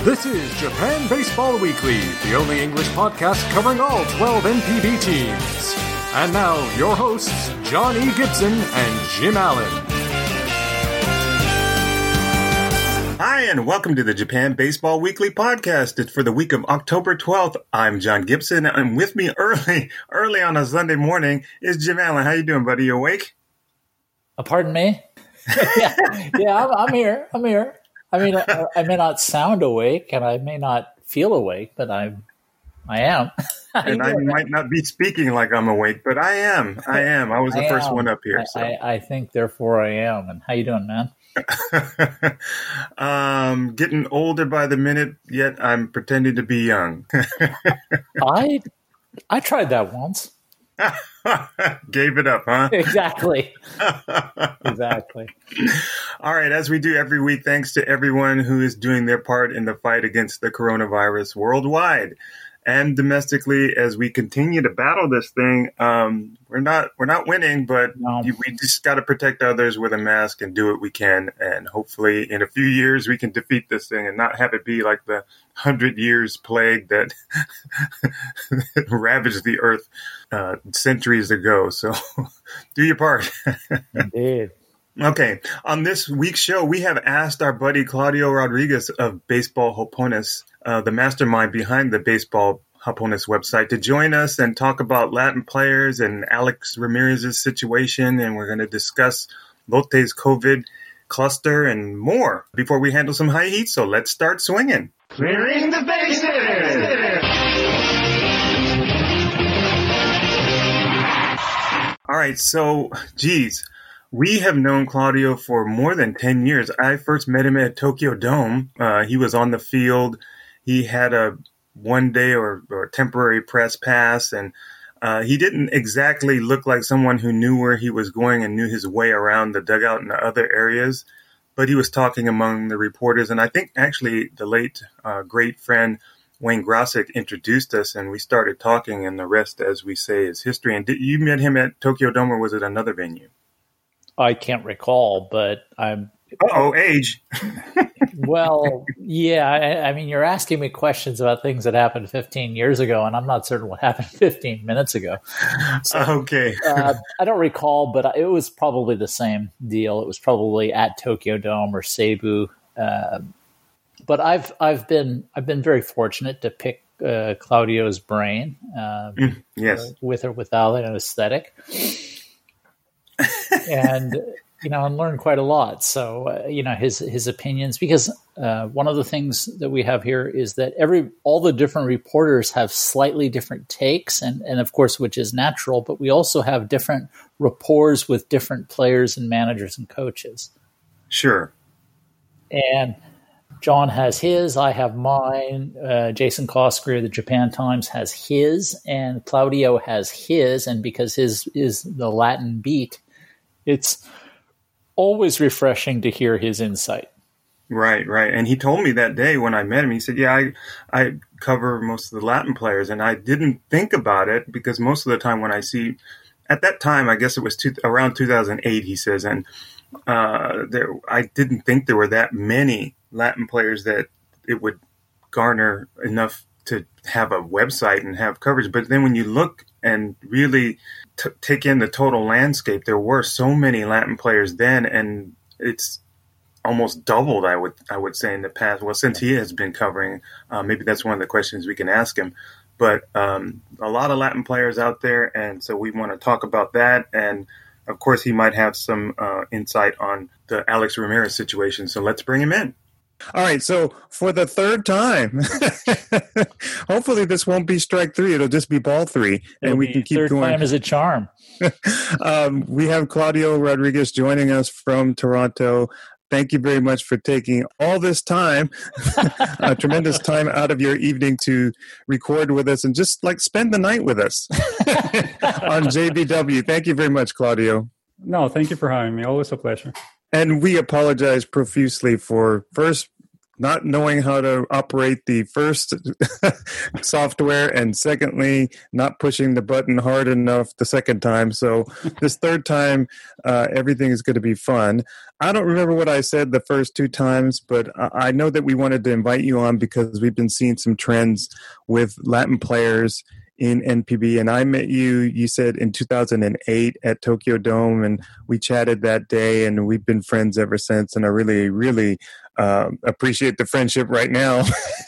This is Japan Baseball Weekly, the only English podcast covering all 12 NPB teams. And now, your hosts, John E. Gibson and Jim Allen. Hi, and welcome to the Japan Baseball Weekly podcast. It's for the week of October 12th. I'm John Gibson, and with me early on a Sunday morning is Jim Allen. How you doing, buddy? You awake? Pardon me? yeah, I'm here. I mean, I may not sound awake, and I may not feel awake, but I am. And I might not be speaking like I'm awake, but I am. I was the first one up here. So. I think, therefore, I am. And how you doing, man? Getting older by the minute, yet I'm pretending to be young. I tried that once. Gave it up, huh? Exactly. All right, as we do every week, thanks to everyone who is doing their part in the fight against the coronavirus worldwide and domestically as we continue to battle this thing. We're not winning, but we just got to protect others with a mask and do what we can. And hopefully in a few years we can defeat this thing and not have it be like the 100 years plague that ravaged the earth centuries ago. So do your part. Indeed. Okay. On this week's show, we have asked our buddy Claudio Rodriguez of Baseball Japones, the mastermind behind the Baseball Japones website, to join us and talk about Latin players and Alex Ramirez's situation. And we're going to discuss Lotte's COVID cluster and more before we handle some high heat. So let's start swinging. Clearing the bases! All right. So, geez. We have known Claudio for more than 10 years. I first met him at Tokyo Dome. He was on the field. He had a one-day or temporary press pass, and he didn't exactly look like someone who knew where he was going and knew his way around the dugout and the other areas. But he was talking among the reporters, and I think actually the late great friend Wayne Grosick introduced us, and we started talking, and the rest, as we say, is history. And you met him at Tokyo Dome, or was it another venue? I can't recall, but I'm... age. Well, yeah. I mean, you're asking me questions about things that happened 15 years ago, and I'm not certain what happened 15 minutes ago. So, okay. I don't recall, but it was probably the same deal. It was probably at Tokyo Dome or Seibu. But I've been very fortunate to pick Claudio's brain. Yes. With or without an aesthetic. And and learn quite a lot. So his opinions, because one of the things that we have here is that all the different reporters have slightly different takes, and of course, which is natural. But we also have different rapport with different players and managers and coaches. Sure. And John has his, I have mine. Jason Kosker of the Japan Times has his, and Claudio has his. And because his is the Latin beat, it's always refreshing to hear his insight. Right. And he told me that day when I met him, he said, yeah, I cover most of the Latin players. And I didn't think about it because most of the time when I see, at that time, I guess it was around 2008, he says, and I didn't think there were that many Latin players that it would garner enough to have a website and have coverage. But then when you look and really take in the total landscape, there were so many Latin players then, and it's almost doubled, I would say, in the past. Well, since he has been covering, maybe that's one of the questions we can ask him. But a lot of Latin players out there, and so we want to talk about that. And, of course, he might have some insight on the Alex Ramirez situation. So let's bring him in. All right, so for the third time, hopefully this won't be strike three. It'll just be ball three, and we can keep third going. Third time is a charm. We have Claudio Rodriguez joining us from Toronto. Thank you very much for taking all this time, a tremendous time out of your evening to record with us and just spend the night with us on JBW. Thank you very much, Claudio. No, thank you for having me. Always a pleasure. And we apologize profusely for first not knowing how to operate the first software, and secondly, not pushing the button hard enough the second time. So this third time, everything is going to be fun. I don't remember what I said the first two times, but I know that we wanted to invite you on because we've been seeing some trends with Latin players in NPB, and I met you, you said, in 2008 at Tokyo Dome, and we chatted that day, and we've been friends ever since, and I really, really appreciate the friendship right now.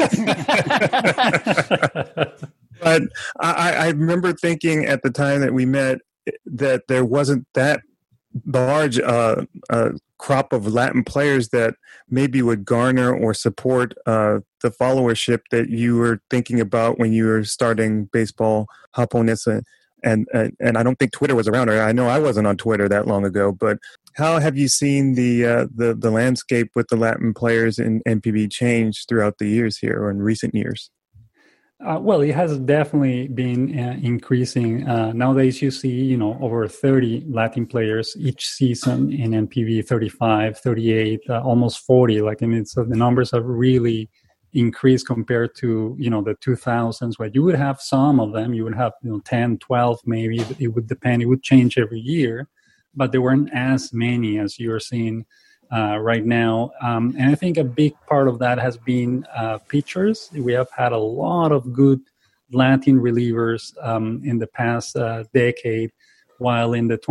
But I remember thinking at the time that we met that there wasn't that large crop of Latin players that maybe would garner or support the followership that you were thinking about when you were starting Baseball Japonesa. And I don't think Twitter was around. Or I know I wasn't on Twitter that long ago. But how have you seen the landscape with the Latin players in NPB change throughout the years here or in recent years? Well, it has definitely been increasing. Nowadays, you see, over 30 Latin players each season in NPB, 35, 38, almost 40. So the numbers have really increased compared to, the 2000s, where you would have some of them. You would have, 10, 12, maybe. It would depend. It would change every year. But there weren't as many as you're seeing right now. And I think a big part of that has been pitchers. We have had a lot of good Latin relievers in the past decade, while in the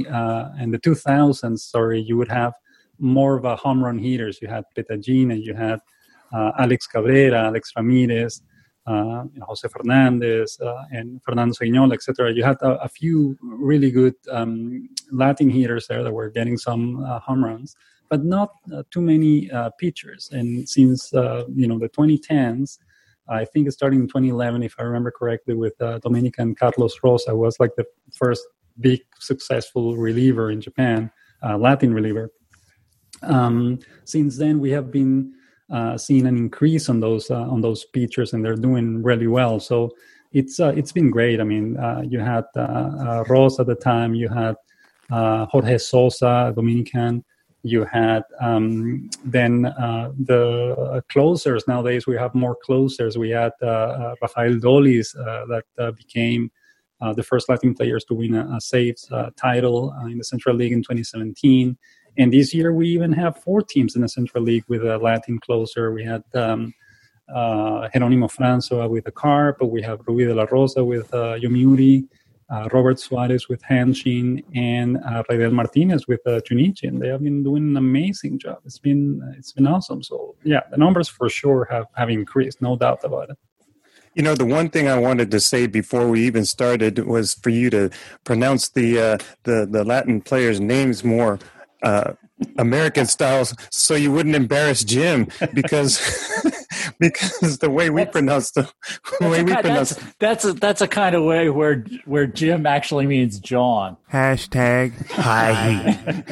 2000s, you would have more of a home run hitters. You had Petagina, you had Alex Cabrera, Alex Ramirez, Jose Fernandez, and Fernando Seignola, etc. You had a few really good Latin hitters there that were getting some home runs, but not too many pitchers. And since the 2010s, I think starting in 2011, if I remember correctly, with Dominican Carlos Rosa was like the first big successful reliever in Japan, Latin reliever. Since then, we have been seeing an increase on those pitchers, and they're doing really well. So it's been great. I mean, you had Rosa at the time, you had Jorge Sosa, Dominican. You had then the closers. Nowadays, we have more closers. We had Rafael Dolis that became the first Latin players to win a saves title in the Central League in 2017. And this year, we even have 4 teams in the Central League with a Latin closer. We had Jerónimo Francois with the Carp, we have Rubí de la Rosa with Yomiuri, Robert Suarez with Hanshin, and Raidel Martinez with Junichi. And they have been doing an amazing job. It's been awesome. So, yeah, the numbers for sure have increased, no doubt about it. The one thing I wanted to say before we even started was for you to pronounce the Latin players' names more American styles, so you wouldn't embarrass Jim, because the way we pronounce that's a kind of way where Jim actually means John. Hashtag hi.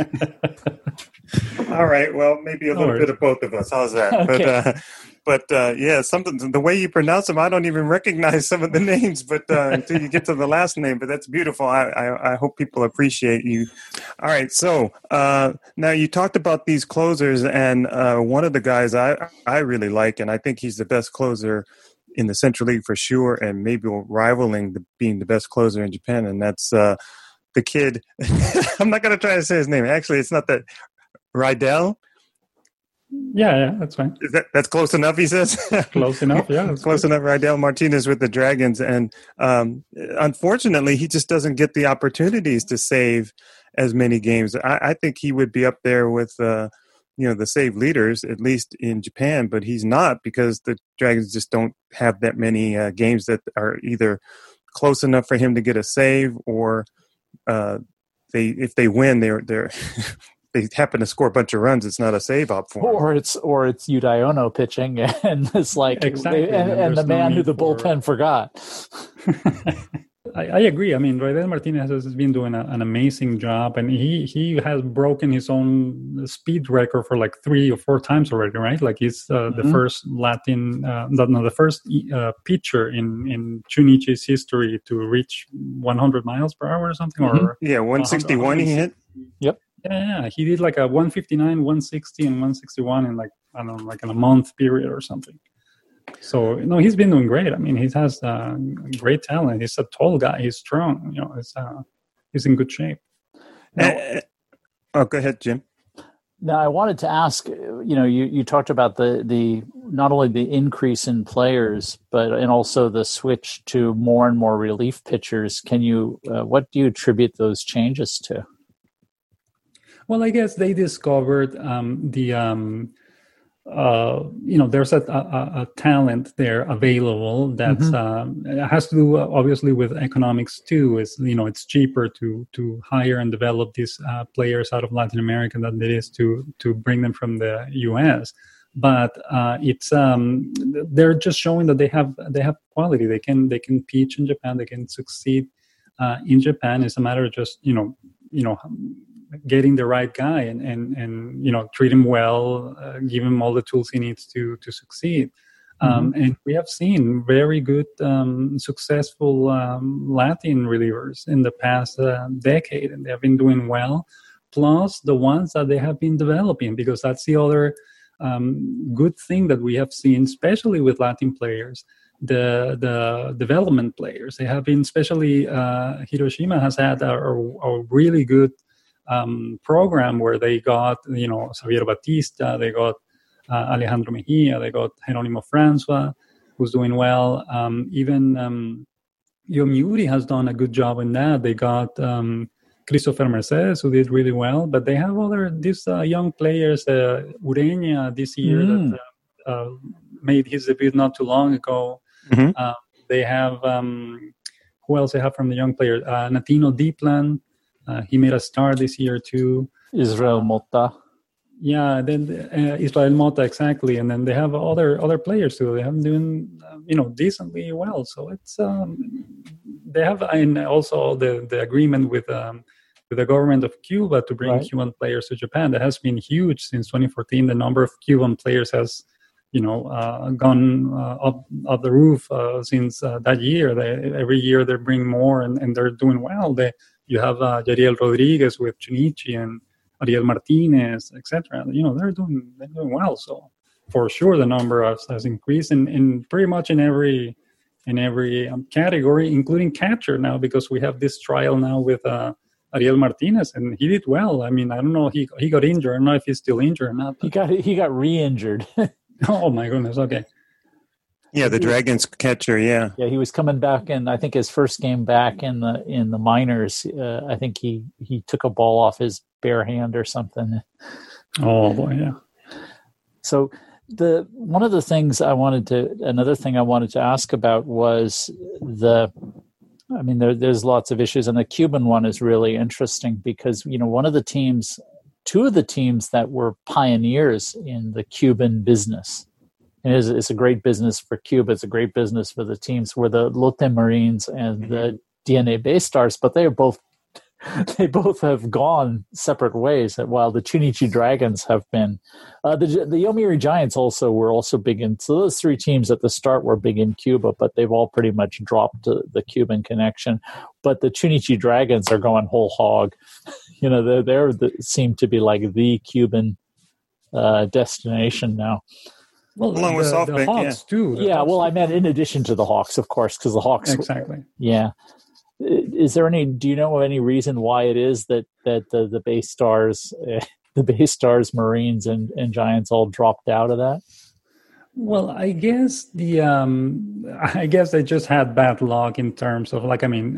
All right, well, maybe a little bit of both of us. How's that? Okay. But yeah, something, the way you pronounce them, I don't even recognize some of the names, but until you get to the last name. But that's beautiful. I hope people appreciate you. All right, so now you talked about these closers, and one of the guys I really like, and I think he's the best closer in the Central League for sure, and maybe rivaling being the best closer in Japan, and that's the kid. I'm not going to try to say his name. Actually, it's not that. Raidel? Yeah, that's fine. That's close enough, he says? Close enough, yeah. Close enough. Raidel Martinez with the Dragons. And unfortunately, he just doesn't get the opportunities to save as many games. I think he would be up there with the save leaders, at least in Japan, but he's not, because the Dragons just don't have that many games that are either close enough for him to get a save, or if they win, they're they happen to score a bunch of runs, it's not a save up for him. Or it's Udiono pitching, and it's like exactly. and the man who the bullpen forgot. I agree. I mean, Raidel Martinez has been doing an amazing job, and he has broken his own speed record for like 3 or 4 times already, right? Like he's the first the first pitcher in Chunichi's history to reach 100 miles per hour or something. Or 161 he hit. Yep. Yeah, he did like a 159, 160, and 161 in like, I don't know, like in a month period or something. So, no, he's been doing great. I mean, he has great talent. He's a tall guy. He's strong. You know, he's in good shape. Now, go ahead, Jim. Now, I wanted to ask, you talked about the not only the increase in players, and also the switch to more and more relief pitchers. Can you, what do you attribute those changes to? Well, I guess they discovered there's a talent there available that's it has to do obviously with economics too. It's cheaper to hire and develop these players out of Latin America than it is to bring them from the U.S. But it's they're just showing that they have quality. They can pitch in Japan. They can succeed in Japan. It's a matter of just getting the right guy and treat him well, give him all the tools he needs to succeed. And we have seen very good, successful Latin relievers in the past decade, and they have been doing well. Plus the ones that they have been developing, because that's the other good thing that we have seen, especially with Latin players. The development players, they have been, especially Hiroshima has had a really good program where they got, Xavier Batista, they got Alejandro Mejia, they got Jeronimo Francois, who's doing well. Even Yomiuri has done a good job in that. They got Christopher Mercedes, who did really well, but they have these young players, Ureña this year that made his debut not too long ago. They have, who else they have from the young players? Natino Diplan. He made a start this year too. Israel Mota. Yeah, then Israel Mota, exactly. And then they have other players too. They have been doing, decently well. So it's they have, and also the agreement with the government of Cuba to bring Cuban players to Japan. That has been huge since 2014. The number of Cuban players has gone up the roof since that year. Every year they bring more, and they're doing well. You have Yariel Rodriguez with Chunichi and Ariel Martinez, etc. They're doing well. So for sure, the number has increased in pretty much in every category, including catcher now, because we have this trial now with Ariel Martinez, and he did well. I mean, I don't know, he got injured. I don't know if he's still injured or not. He got re-injured. Oh my goodness. Okay. Yeah, the Dragons catcher. Yeah, he was coming back, and I think his first game back in the minors, I think he took a ball off his bare hand or something. Oh boy, yeah. So another thing I wanted to ask about was there's lots of issues, and the Cuban one is really interesting because two of the teams that were pioneers in the Cuban business. And it's a great business for Cuba. It's a great business for the teams, were the Lotte Marines and the DNA Bay Stars, but they both have gone separate ways. While the Chunichi Dragons have been, the Yomiuri Giants were also big in. So those three teams at the start were big in Cuba, but they've all pretty much dropped the Cuban connection. But the Chunichi Dragons are going whole hog. They seem to be like the Cuban destination now. Well, along with SoftBank, Hawks too. Yeah, well, I meant in addition to the Hawks, of course, because the Hawks. Exactly. Yeah. Is there do you know of any reason why it is that the Bay Stars, Marines, and Giants all dropped out of that? Well, I guess they just had bad luck in terms of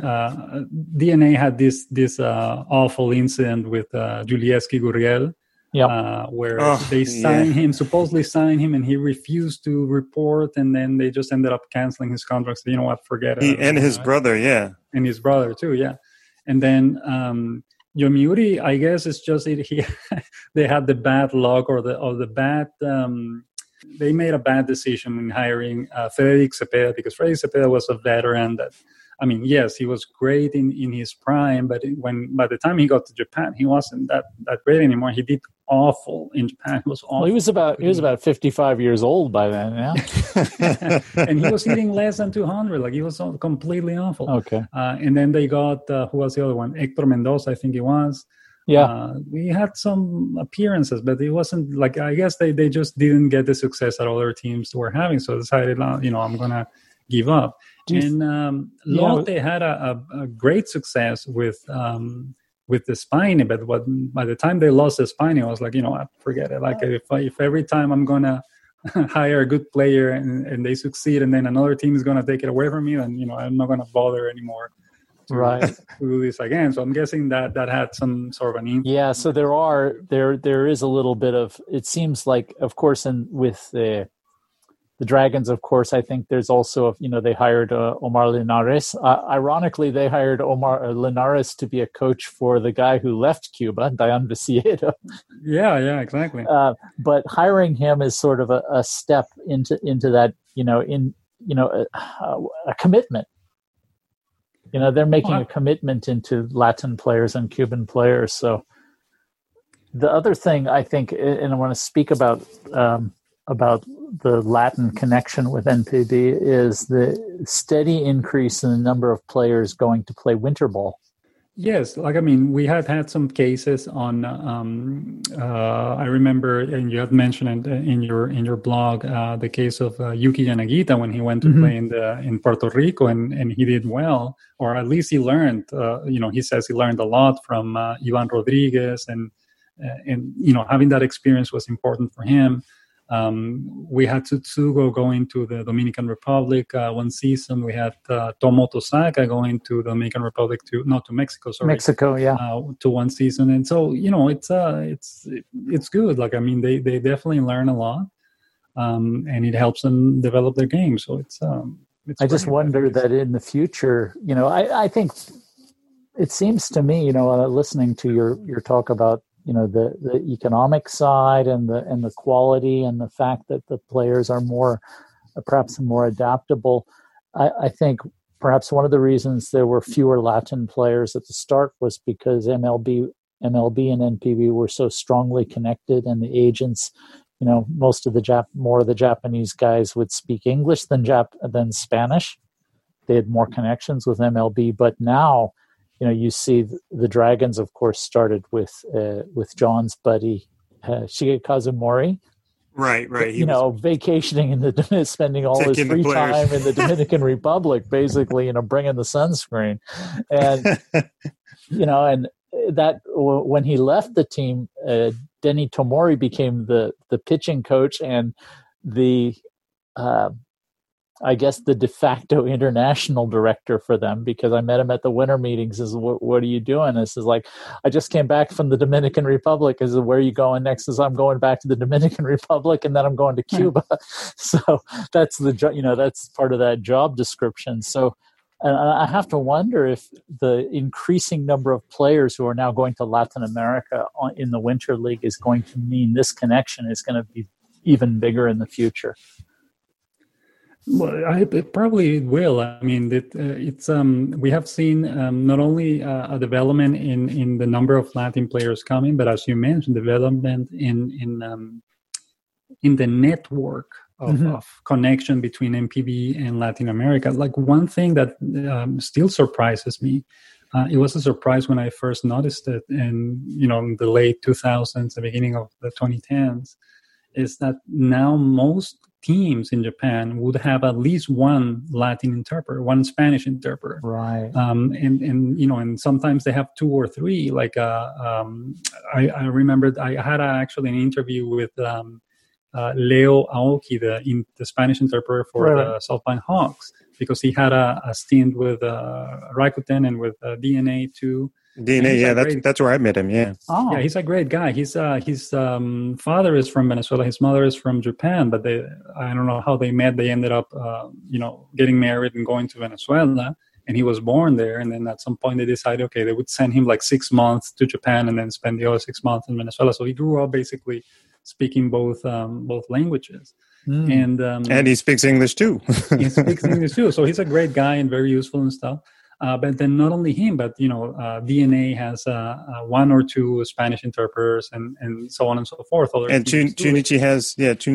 DNA had this awful incident with Julieski Gurriel. Where they supposedly signed him, and he refused to report, and then they just ended up canceling his contract. So, forget it. And his brother, yeah. And his brother, too, yeah. And then Yomiuri, I guess it's just they had the bad luck or the bad... they made a bad decision in hiring Frederic Cepeda, because Frederic Cepeda was a veteran that... yes, he was great in his prime, but by the time he got to Japan, he wasn't that great anymore. He did awful in Japan. He was awful. Well, he was about 55 years old by then, yeah. And he was hitting less than 200. Like, he was completely awful. Okay. And then they got who was the other one? Hector Mendoza, I think he was. We had some appearances, but it wasn't like, I guess they just didn't get the success that other teams were having. So I decided, I'm going to give up. Lotte had a great success with the Spiny, but by the time they lost the Spiny, I was like, forget it. Like if every time I'm going to hire a good player and they succeed and then another team is going to take it away from me, then, I'm not going to bother anymore. To do this again. So I'm guessing that had some sort of an impact. Yeah, so there is a little bit of, it seems like, of course, with the Dragons, of course, I think there's also, they hired Omar Linares. Ironically, they hired Omar Linares to be a coach for the guy who left Cuba, Dayan Viciedo. Yeah, exactly. But hiring him is sort of a step into that, a commitment. They're making a commitment into Latin players and Cuban players. So the other thing I think, and I want to speak about the Latin connection with NPB, is the steady increase in the number of players going to play winter ball. Yes, we had some cases on. I remember, and you had mentioned it in your blog, the case of Yuki Yanagita when he went to play in Puerto Rico, and he did well, or at least he learned. He says he learned a lot from Ivan Rodriguez, and having that experience was important for him. We had Tsutsugo going to the Dominican Republic one season. We had Tomoto Saka going to the Dominican Republic to Mexico. Sorry, Mexico, yeah, to one season. And so it's good. They definitely learn a lot, and it helps them develop their game. So it's I just wonder that in the future, I think it seems to me, listening to your talk about the economic side and the quality and the fact that the players are perhaps more adaptable. I think perhaps one of the reasons there were fewer Latin players at the start was because MLB and NPB were so strongly connected, and the agents, most of more of the Japanese guys would speak English than Spanish. They had more connections with MLB, but now, you see the Dragons, of course, started with John's buddy Shigekazu Mori. Right. Vacationing spending all his free time in the Dominican Republic, basically, bringing the sunscreen, and and that when he left the team, Denny Tomori became the pitching coach and the. I guess the de facto international director for them, because I met him at the winter meetings. Is what are you doing? This is like, I just came back from the Dominican Republic. Is where are you going next? Is I'm going back to the Dominican Republic, and then I'm going to Cuba. So that's that's part of that job description. So, and I have to wonder if the increasing number of players who are now going to Latin America in the Winter League is going to mean this connection is going to be even bigger in the future. Well, it probably will. It's we have seen not only a development in the number of Latin players coming, but as you mentioned, development in the network of connection between NPB and Latin America. Like one thing that still surprises me, it was a surprise when I first noticed it in the late 2000s, the beginning of the 2010s, is that now most teams in Japan would have at least one Latin interpreter, one Spanish interpreter. Right. And sometimes they have two or three. Like I remembered I had actually an interview with Leo Aoki, the Spanish interpreter for the South Pine Hawks, because he had a stint with Rakuten and with DNA too. DNA, yeah, that's where I met him. Yeah, yeah, he's a great guy. His father is from Venezuela. His mother is from Japan, but I don't know how they met. They ended up, getting married and going to Venezuela. And he was born there. And then at some point they decided, okay, they would send him like 6 months to Japan and then spend the other 6 months in Venezuela. So he grew up basically speaking both languages. And he speaks English too. He speaks English too. So he's a great guy and very useful and stuff. But then not only him, but DNA has one or two Spanish interpreters and so on and so forth. And Chunichi has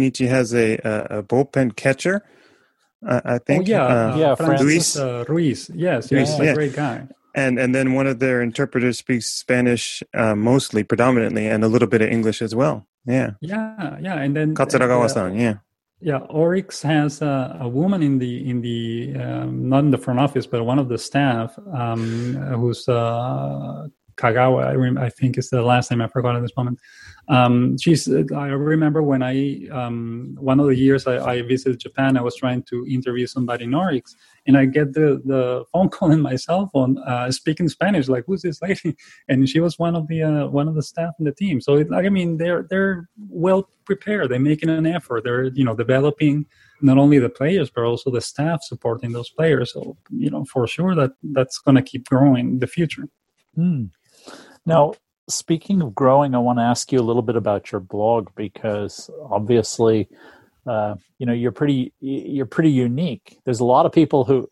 a bullpen catcher, I think. Francis Ruiz. Yes, he's a great guy. And then one of their interpreters speaks Spanish mostly, predominantly, and a little bit of English as well. Yeah. Yeah, and then Katsuragawa-san, yeah. Yeah, Oryx has a woman in the not in the front office, but one of the staff who's Kagawa. I think is the last name. I forgot at this moment. I remember when one of the years I visited Japan, I was trying to interview somebody in Oryx, and I get the phone call in my cell phone speaking Spanish, like, who's this lady? And she was one of the staff in the team. So they're well prepared. They're making an effort. They're developing not only the players but also the staff supporting those players. So for sure that's going to keep growing in the future. Now, speaking of growing, I want to ask you a little bit about your blog, because obviously, you're pretty unique. There's a lot of people who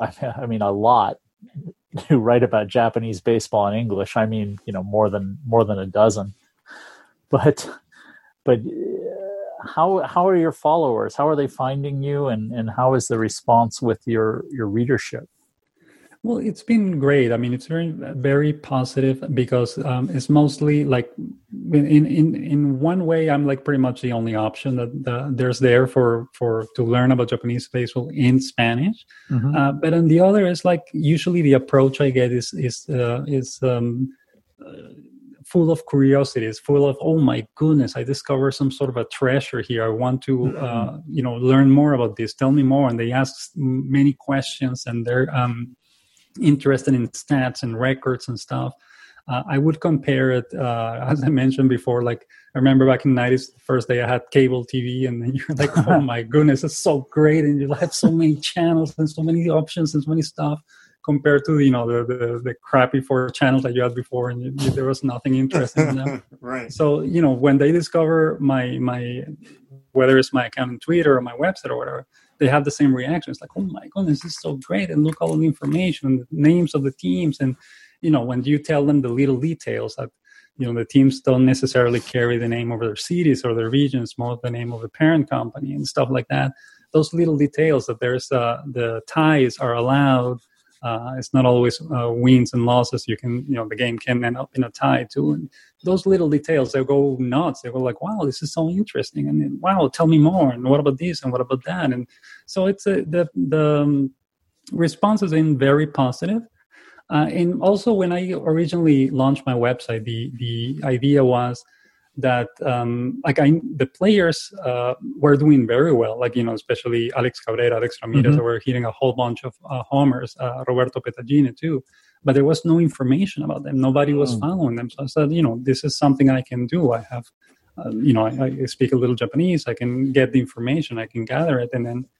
write about Japanese baseball in English. I mean, more than a dozen. But how are your followers? How are they finding you, and how is the response with your readership? Well, it's been great. I mean, it's very, very positive because it's mostly like in one way, I'm like pretty much the only option that there's there for to learn about Japanese baseball in Spanish. Mm-hmm. But on the other, it's like usually the approach I get is full of curiosity. It's full of, oh my goodness, I discovered some sort of a treasure here. I want to learn more about this. Tell me more. And they ask many questions, and they're interested in stats and records and stuff. I would compare it, as I mentioned before, like I remember back in the 90s, the first day I had cable TV, and then you're like, oh my goodness, it's so great. And you have so many channels and so many options and so many stuff compared to, the crappy 4 channels that you had before, and there was nothing interesting in them. Right. So, when they discover my whether it's my account on Twitter or my website or whatever, they have the same reaction. It's like, oh my goodness, this is so great. And look all the information, the names of the teams. And, when you tell them the little details that, the teams don't necessarily carry the name of their cities or their regions, more the name of the parent company and stuff like that. Those little details that there's the ties are allowed. It's not always wins and losses. You can, the game can end up in a tie too. And those little details, they go nuts. They go like, wow, this is so interesting. And then, wow, tell me more. And what about this? And what about that? And so it's the response has been very positive. And also when I originally launched my website, the idea was that the players were doing very well, like, especially Alex Cabrera, Alex Ramirez, they were hitting a whole bunch of homers, Roberto Petagine too, but there was no information about them. Nobody was following them. So I said, this is something I can do. I have, I speak a little Japanese. I can get the information, I can gather it, and then,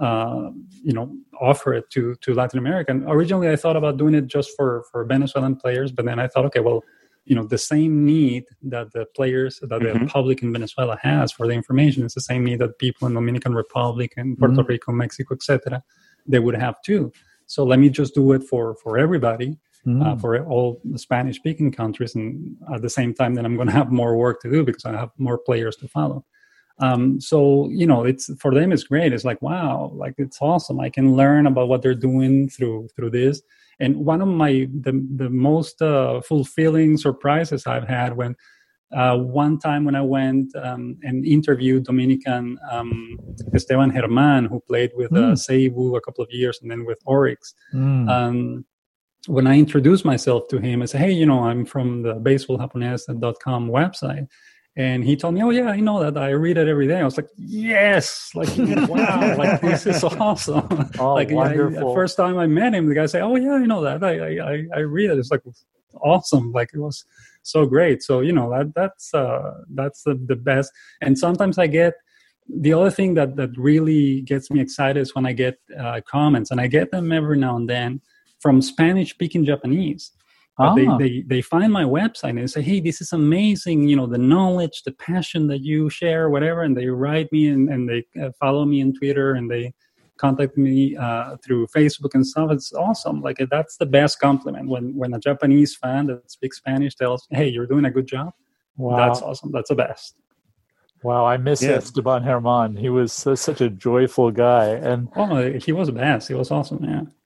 offer it to Latin America. And originally I thought about doing it just for Venezuelan players, but then I thought, okay, well, the same need that the players, that the public in Venezuela has for the information is the same need that people in Dominican Republic and Puerto Rico, Mexico, etc., they would have too. So let me just do it for everybody, for all the Spanish-speaking countries, and at the same time, then I'm going to have more work to do because I have more players to follow. So it's for them, it's great. It's like, wow, like it's awesome. I can learn about what they're doing through this. And one of the most fulfilling surprises I've had when one time when I went and interviewed Dominican Esteban Germán, who played with Seibu a couple of years and then with Oryx. When I introduced myself to him, I said, hey, I'm from the baseballjapones.com website. And he told me, oh, yeah, I know that. I read it every day. I was like, yes, like, wow, like, this is awesome. Oh, like, wonderful. The first time I met him, the guy said, oh, yeah, I know that. I read it. It's like awesome. Like, it was so great. So, that's the best. And sometimes I get, the other thing that really gets me excited is when I get comments, and I get them every now and then from Spanish-speaking Japanese. They find my website and they say, hey, this is amazing, the knowledge, the passion that you share, whatever, and they write me and they follow me on Twitter and they contact me through Facebook and stuff. It's awesome. Like, that's the best compliment when a Japanese fan that speaks Spanish tells, hey, you're doing a good job. Wow. That's awesome. That's the best. Wow, I miss Esteban Germán. He was such a joyful guy. And he was the best. He was awesome, yeah.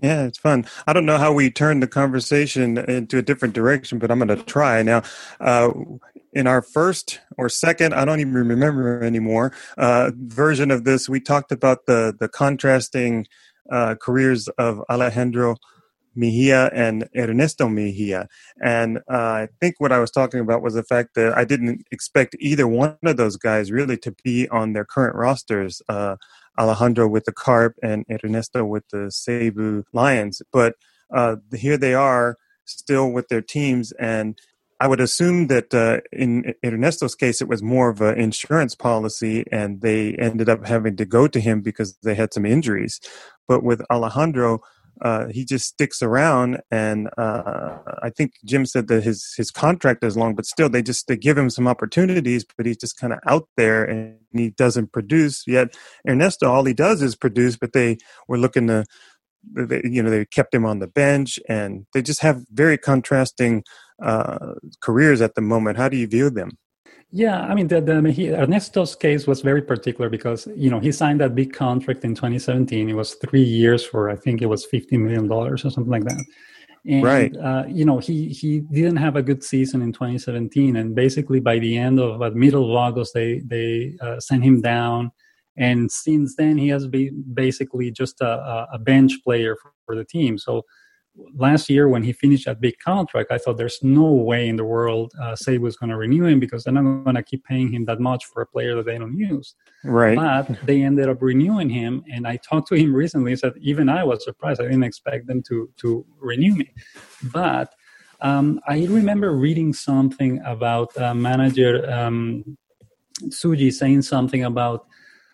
Yeah, it's fun. I don't know how we turn the conversation into a different direction, but I'm going to try now. In our first or second, I don't even remember anymore, version of this, we talked about the contrasting careers of Alejandro Mejia and Ernesto Mejia. And I think what I was talking about was the fact that I didn't expect either one of those guys really to be on their current rosters. Alejandro with the Carp and Ernesto with the Cebu Lions. But here they are still with their teams. And I would assume that in Ernesto's case, it was more of an insurance policy, and they ended up having to go to him because they had some injuries. But with Alejandro, he just sticks around, and I think Jim said that his contract is long, but still they give him some opportunities, but he's just kind of out there and he doesn't produce. Yet Ernesto, all he does is produce, but they were looking to, they kept him on the bench, and they just have very contrasting careers at the moment. How do you view them? Yeah, I mean, Ernesto's case was very particular because, he signed that big contract in 2017. It was 3 years for, I think it was $50 million or something like that. And, right. He didn't have a good season in 2017. And basically by the end of middle of August, they sent him down. And since then, he has been basically just a bench player for the team. So last year, when he finished that big contract, I thought there's no way in the world Cebu was going to renew him because they're not going to keep paying him that much for a player that they don't use. Right. But they ended up renewing him, and I talked to him recently. He said, even I was surprised. I didn't expect them to renew me. But I remember reading something about manager Tsuji saying something about,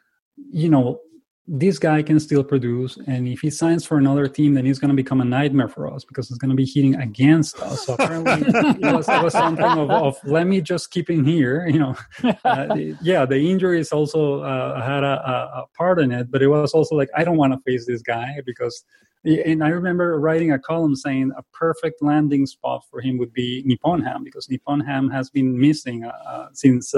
this guy can still produce, and if he signs for another team, then he's going to become a nightmare for us because he's going to be hitting against us. So apparently it was something of let me just keep him here. The injuries also had a part in it, but it was also like, I don't want to face this guy because, and I remember writing a column saying a perfect landing spot for him would be Nippon Ham, because Nippon Ham has been missing since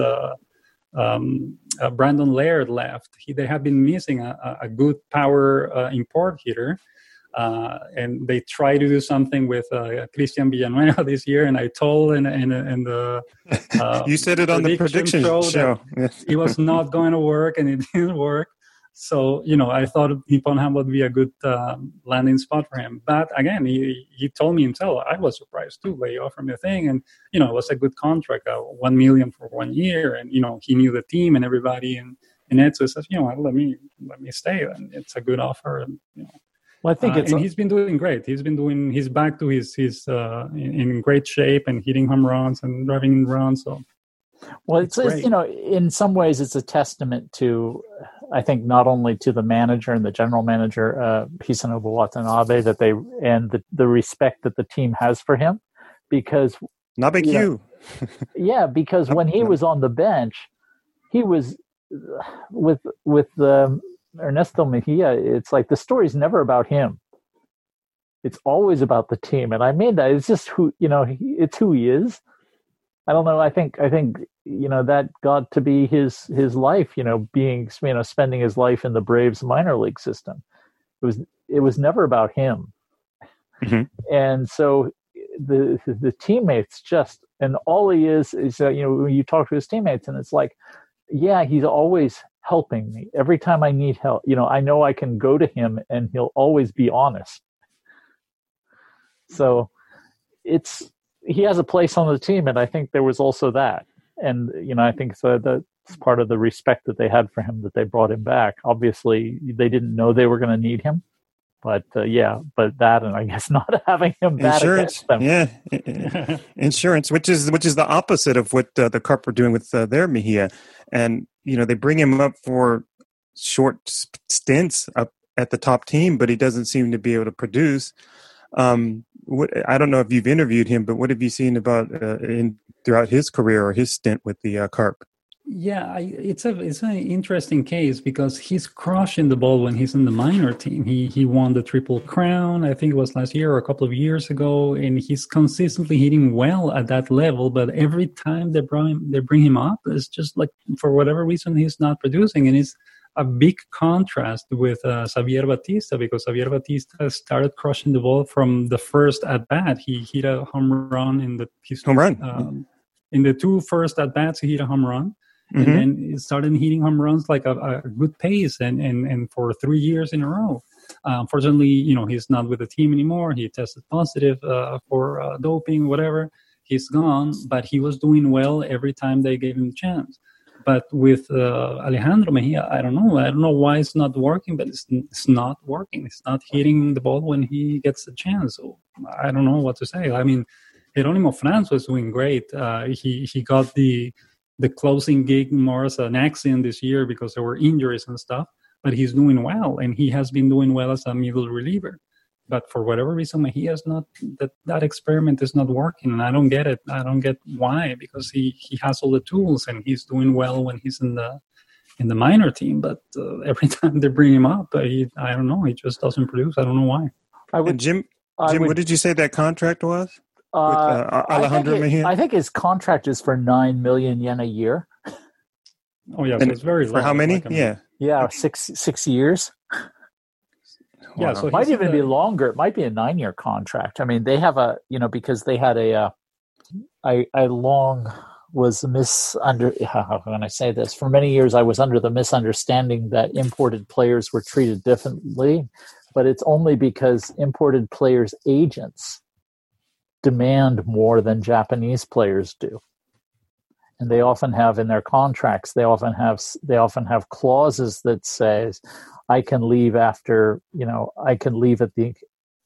Brandon Laird left. They have been missing a good power import hitter, and they try to do something with Christian Villanueva this year. And I told in the you said it on the prediction show. It was not going to work, and it didn't work. So, I thought Nippon Ham would be a good landing spot for him. But again, he told me himself, I was surprised too. They offered me a thing, and, it was a good contract, $1 million for 1 year. And, he knew the team and everybody. And Etsu says, let me stay. And it's a good offer. And, Well, I think and he's been doing great. He's back to his in great shape and hitting home runs and driving in runs. So, well, it's in some ways it's a testament to, I think, not only to the manager and the general manager, Hisanobu Watanabe, that the respect that the team has for him, because Nabe-Q. Because when he was on the bench, he was with Ernesto Mejia. It's like the story's never about him; it's always about the team. And I made that. It's just it's who he is. I don't know. I think that got to be his life. Spending his life in the Braves minor league system. It was never about him. Mm-hmm. And so the teammates and all he is when you talk to his teammates, and it's like, yeah, he's always helping me every time I need help. I know I can go to him, and he'll always be honest. So he has a place on the team, and I think there was also that. And, I think that's part of the respect that they had for him, that they brought him back. Obviously, they didn't know they were going to need him. But, but that, and I guess not having him bat against them. Yeah, insurance, which is the opposite of what the Carp were doing with their Mejia. And, they bring him up for short stints up at the top team, but he doesn't seem to be able to produce. I don't know if you've interviewed him, but what have you seen about throughout his career or his stint with the Carp? Yeah, it's an interesting case because he's crushing the ball when he's in the minor team. He won the Triple Crown, I think it was last year or a couple of years ago, and he's consistently hitting well at that level. But every time they bring him up, it's just like, for whatever reason, he's not producing. And a big contrast with Xavier Batista, because Xavier Batista started crushing the ball from the first at bat. He hit a home run in the in the two first at bats. He hit a home run, and then he started hitting home runs like a good pace, and for 3 years in a row. Unfortunately, he's not with the team anymore. He tested positive for doping, whatever. He's gone, but he was doing well every time they gave him a chance. But with Alejandro Mejia, I don't know why it's not working, but it's not working. It's not hitting the ball when he gets a chance. So I don't know what to say. I mean, Jeronimo Franz was doing great. He got the closing gig more as an accident this year because there were injuries and stuff. But he's doing well, and he has been doing well as a middle reliever. But for whatever reason, Mejia's not that experiment is not working, and I don't get it. I don't get why, because he has all the tools and he's doing well when he's in the minor team. But every time they bring him up, I don't know. He just doesn't produce. I don't know why. And Jim, what did you say that contract was with Alejandro Mejia? I think his contract is for 9 million yen a year. Oh yeah, so it's very low. For how many? Yeah, 6 years. Yeah, so it might even be longer. It might be a 9-year contract. I mean, they have because they had I long was how can I say this? For many years, I was under the misunderstanding that imported players were treated differently, but it's only because imported players' agents demand more than Japanese players do. And they often have in their contracts, they often have clauses that says, I can leave after, I can leave at the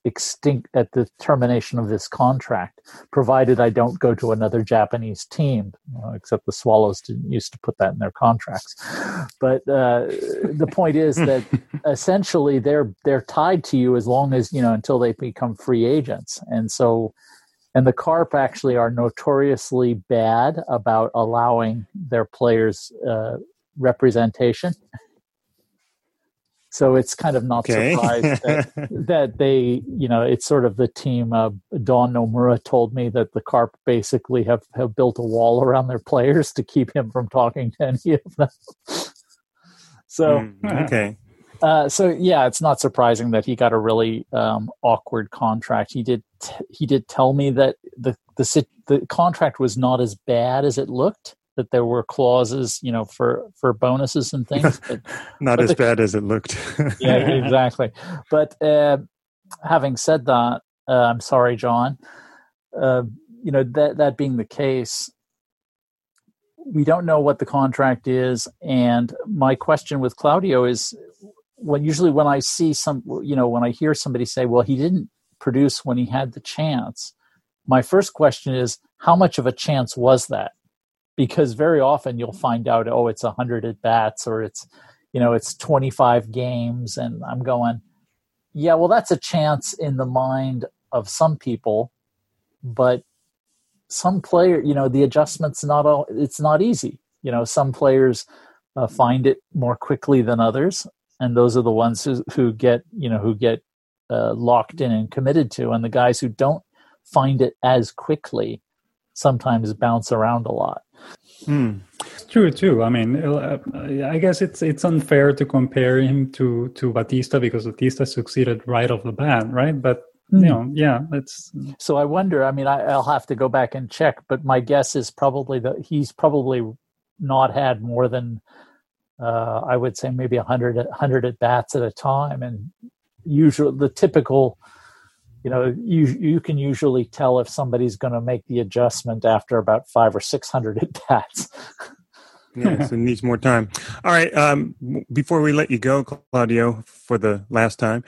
termination of this contract, provided I don't go to another Japanese team, except the Swallows used to put that in their contracts. But the point is that essentially they're tied to you as long as, until they become free agents. And the Carp actually are notoriously bad about allowing their players representation. So it's kind of not surprised that they, it's sort of the team. Don Nomura told me that the Carp basically have built a wall around their players to keep him from talking to any of them. So, so yeah, it's not surprising that he got a really awkward contract. He did tell me that the contract was not as bad as it looked. That there were clauses, for bonuses and things. But, not as bad as it looked. Yeah, exactly. But having said that, I'm sorry, John. That being the case, we don't know what the contract is, and my question with Claudio is, when I see when I hear somebody say, "Well, he didn't produce when he had the chance," my first question is, how much of a chance was that? Because very often you'll find out, it's 100 at bats, or it's 25 games, and I'm going, yeah, well, that's a chance in the mind of some people, but some player, the adjustment's it's not easy. Some players find it more quickly than others, and those are the ones who get locked in and committed to, and the guys who don't find it as quickly sometimes bounce around a lot. It's true too. I mean, I guess it's unfair to compare him to Batista, because Batista succeeded right off the bat, right? But it's. So I wonder. I mean, I'll have to go back and check, but my guess is probably that he's probably not had more than I would say maybe 100 at bats at a time, and usually the typical. You can usually tell if somebody's going to make the adjustment after about 500 or 600 at bats. Yes, it needs more time. All right. Before we let you go, Claudio, for the last time,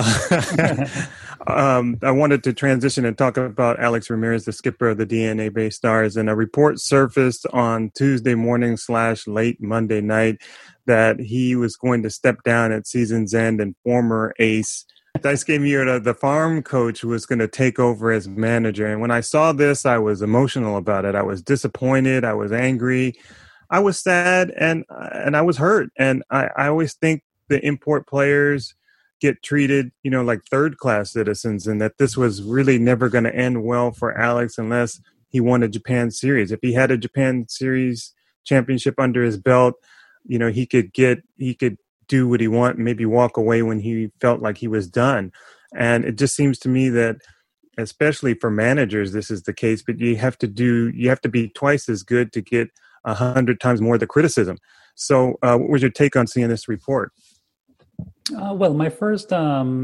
I wanted to transition and talk about Alex Ramirez, the skipper of the DNA Bay Stars. And a report surfaced on Tuesday morning / late Monday night that he was going to step down at season's end, and former ace Daisuke Miura, the farm coach, was going to take over as manager. And when I saw this, I was emotional about it. I was disappointed. I was angry. I was sad, and I was hurt. And I always think the import players get treated, like third-class citizens, and that this was really never going to end well for Alex unless he won a Japan Series. If he had a Japan Series championship under his belt, he could do what he want, maybe walk away when he felt like he was done. And it just seems to me that, especially for managers, this is the case. But you have to be twice as good to get 100 times more of the criticism. So, what was your take on seeing this report? Well, my first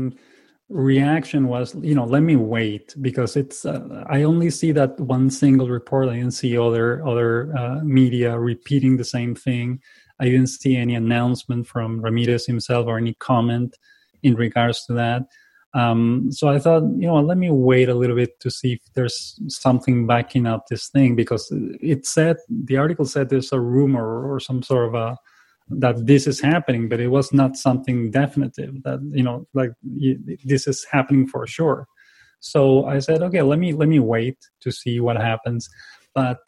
reaction was, let me wait, because it's I only see that one single report. I didn't see other media repeating the same thing. I didn't see any announcement from Ramirez himself or any comment in regards to that. So I thought, let me wait a little bit to see if there's something backing up this thing, because the article said there's a rumor or some sort of that this is happening, but it was not something definitive that, this is happening for sure. So I said, okay, let me wait to see what happens. But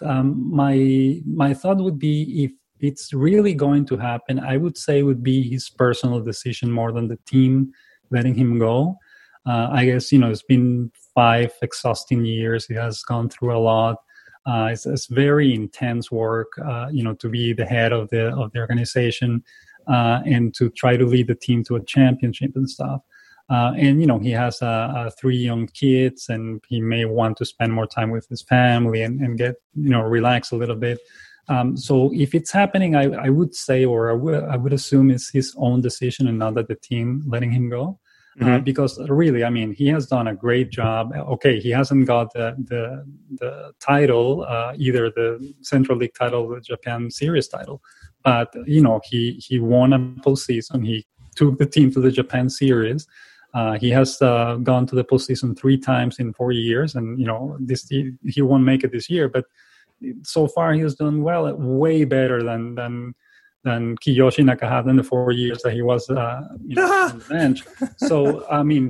my thought would be, if it's really going to happen, I would say it would be his personal decision more than the team letting him go. I guess, it's been 5 exhausting years. He has gone through a lot. It's very intense work, to be the head of the organization and to try to lead the team to a championship and stuff. And he has 3 young kids, and he may want to spend more time with his family and get, relax a little bit. So if it's happening, I would say, or I would assume it's his own decision and not that the team letting him go. Because really, he has done a great job. Okay, he hasn't got the title, either the Central League title or the Japan Series title, but he won a postseason. He took the team to the Japan Series. He has gone to the postseason 3 times in 4 years, and he won't make it this year. But so far, he has done well, way better than Kiyoshi Nakahata in the 4 years that he was on the bench. So,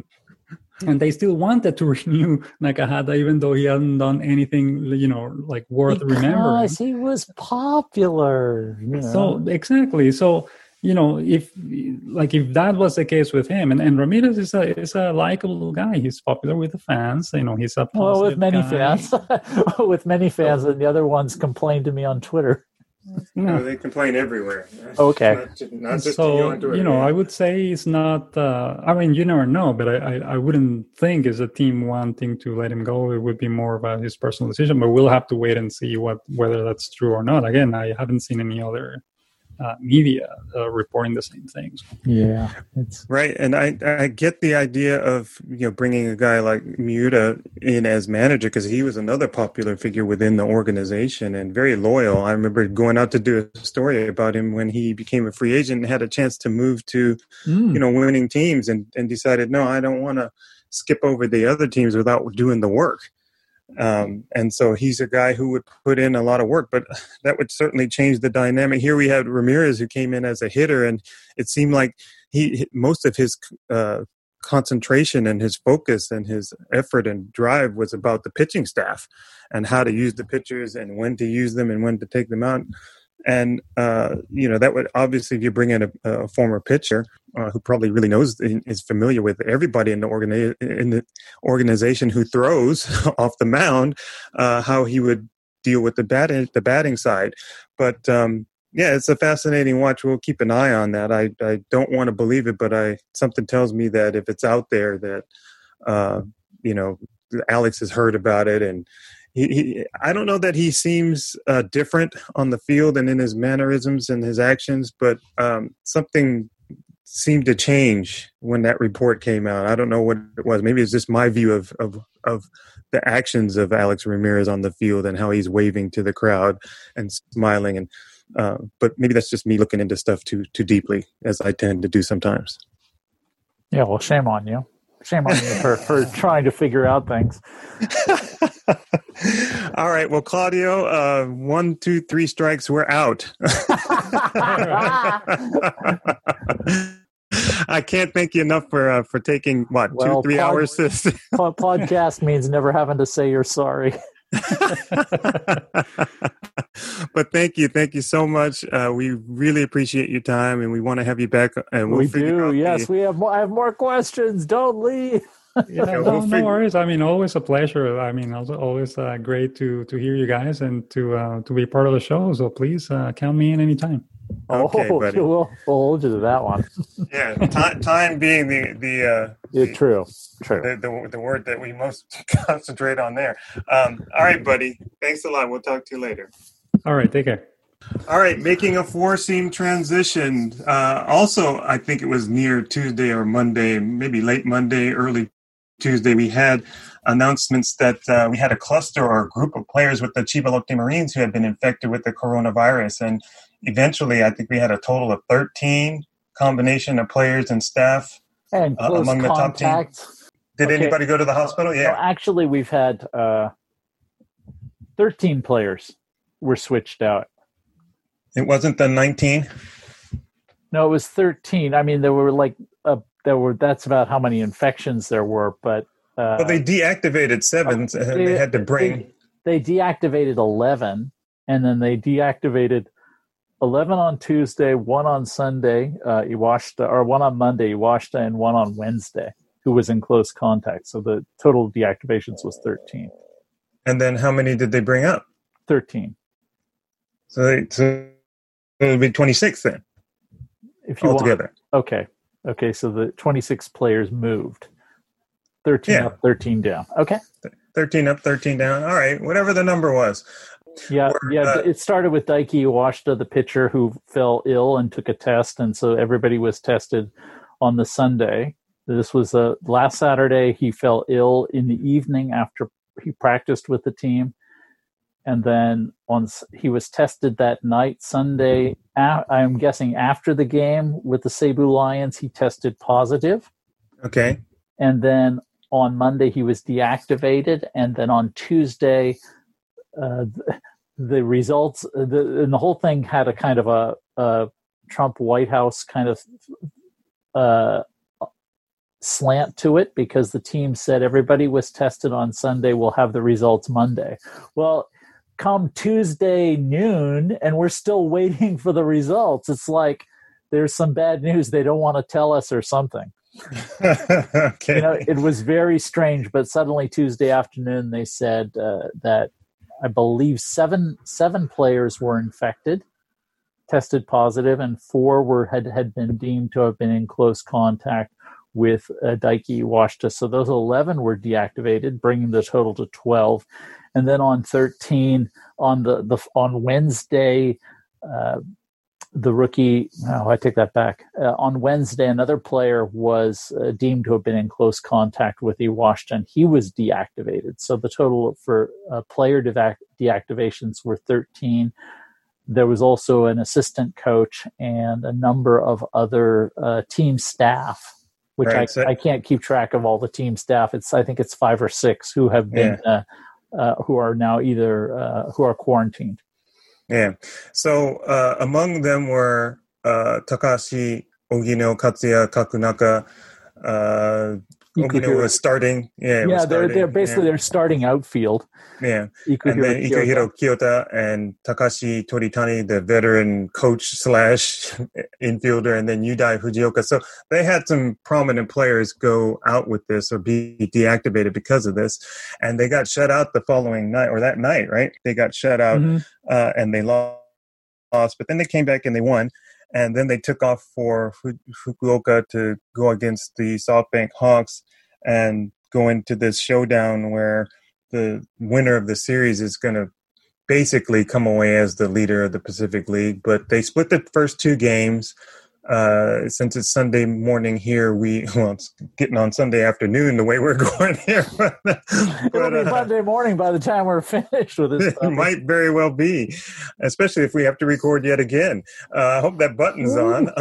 and they still wanted to renew Nakahata, even though he hadn't done anything, worth remembering. Because he was popular. So, exactly. So, if that was the case with him, and Ramirez is a likable guy. He's popular with the fans. He's a positive with many guy. fans. With many fans, and the other ones complained to me on Twitter. No, they complain everywhere. Okay. Not just so, Twitter, I would say it's not, you never know, but I wouldn't think as a team wanting to let him go. It would be more about his personal decision, but we'll have to wait and see whether that's true or not. Again, I haven't seen any other media reporting the same things. Yeah, right. And I get the idea of bringing a guy like Miura in as manager, because he was another popular figure within the organization and very loyal. I remember going out to do a story about him when he became a free agent and had a chance to move to winning teams, and decided, no, I don't want to skip over the other teams without doing the work. And so he's a guy who would put in a lot of work, but that would certainly change the dynamic. Here we had Ramirez, who came in as a hitter, and it seemed like most of his concentration and his focus and his effort and drive was about the pitching staff and how to use the pitchers and when to use them and when to take them out. And, that would obviously, if you bring in a former pitcher who probably really is familiar with everybody in the organization who throws off the mound, how he would deal with the batting side. But, it's a fascinating watch. We'll keep an eye on that. I don't want to believe it, but something tells me that if it's out there that, Alex has heard about it, and I don't know that he seems different on the field and in his mannerisms and his actions, but something seemed to change when that report came out. I don't know what it was. Maybe it's just my view of the actions of Alex Ramirez on the field and how he's waving to the crowd and smiling. And but maybe that's just me looking into stuff too deeply, as I tend to do sometimes. Yeah, well, shame on you. Shame on you for trying to figure out things. All right. Well, Claudio, 1, 2, 3 strikes. We're out. I can't thank you enough for taking 2-3 hours. Podcast means never having to say you're sorry. But thank you so much. We really appreciate your time, and we want to have you back. And we do. Yes, we have more. I have more questions. Don't leave. No worries. Always a pleasure. Always great to hear you guys and to be part of the show. So please count me in anytime. Okay, buddy. We'll hold you to that one. Yeah, time being the True. the word that we most concentrate on there. All right, buddy. Thanks a lot. We'll talk to you later. All right, take care. All right, making a four-seam transition. Also, I think it was near Tuesday or Monday, maybe late Monday, early Tuesday, we had announcements that we had a cluster or a group of players with the Chivalote Marines who had been infected with the coronavirus. And eventually, I think we had a total of 13 combination of players and staff and close among the top team. Did anybody go to the hospital? Yeah. No, actually, we've had 13 players were switched out. It wasn't the 19? No, it was 13. I mean, there were that's about how many infections there were, but well, they deactivated 7. They had to bring. They deactivated 11, and then they deactivated 11 on Tuesday, 1 on Sunday, Iwashita, or 1 on Monday, Iwashita, and 1 on Wednesday, who was in close contact. So the total deactivations was 13. And then how many did they bring up? 13. So it would be 26 then. If you altogether. Okay, so the 26 players moved. 13 up, 13 down. Okay. 13 up, 13 down. All right, whatever the number was. Yeah. It started with Daiki Iwashita, the pitcher, who fell ill and took a test, and so everybody was tested on the Sunday. This was last Saturday. He fell ill in the evening after he practiced with the team, and then he was tested that night. Sunday, I'm guessing after the game with the Cebu Lions, he tested positive. Okay. And then on Monday, he was deactivated. And then on Tuesday, the results, and the whole thing had a kind of a Trump White House kind of slant to it, because the team said everybody was tested on Sunday. We'll have the results Monday. Well, come Tuesday noon, and we're still waiting for the results. It's like there's some bad news they don't want to tell us or something. Okay. It was very strange, but suddenly Tuesday afternoon they said that I believe seven players were infected, tested positive, and 4 had been deemed to have been in close contact with Daiki Iwashita. So those 11 were deactivated, bringing the total to 12. And then on 13, on Wednesday, the rookie, I take that back. On Wednesday, another player was deemed to have been in close contact with Iwashita, and he was deactivated. So the total for player deactivations were 13. There was also an assistant coach and a number of other team staff, which right, I can't keep track of all the team staff. I think it's 5 or 6 who have been who are now either who are quarantined. Yeah. So among them were Takashi, Ogino, Katsuya, Kakunaka. Ogino was starting. Yeah, they're basically their starting outfield. Yeah. And then Ikuhiro Kiyota and Takashi Toritani, the veteran coach / infielder, and then Yudai Fujioka. So they had some prominent players go out with this or be deactivated because of this. And they got shut out the following night, or that night, right? They got shut out and they lost. But then they came back and they won. And then they took off for Fukuoka to go against the SoftBank Hawks and go into this showdown where the winner of the series is going to basically come away as the leader of the Pacific League. But they split the first 2 games. Since it's Sunday morning here, it's getting on Sunday afternoon the way we're going here. It'll be Monday morning by the time we're finished with this. It might very well be, especially if we have to record yet again. I hope that button's on.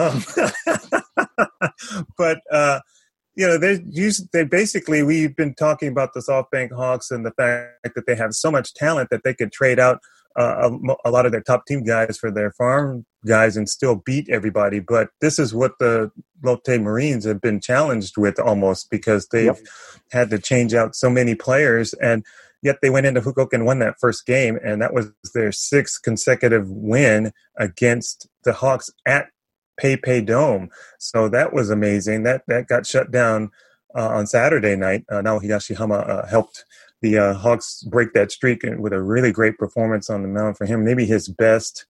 But they basically, we've been talking about the SoftBank Hawks and the fact that they have so much talent that they could trade out a lot of their top team guys for their farm guys and still beat everybody. But this is what the Lotte Marines have been challenged with almost, because they've had to change out so many players, and yet they went into Fukuoka and won that first game, and that was their 6th consecutive win against the Hawks at PayPay Dome. So that was amazing. That got shut down on Saturday night. Nao Higashihama helped the Hawks break that streak with a really great performance on the mound for him. Maybe his best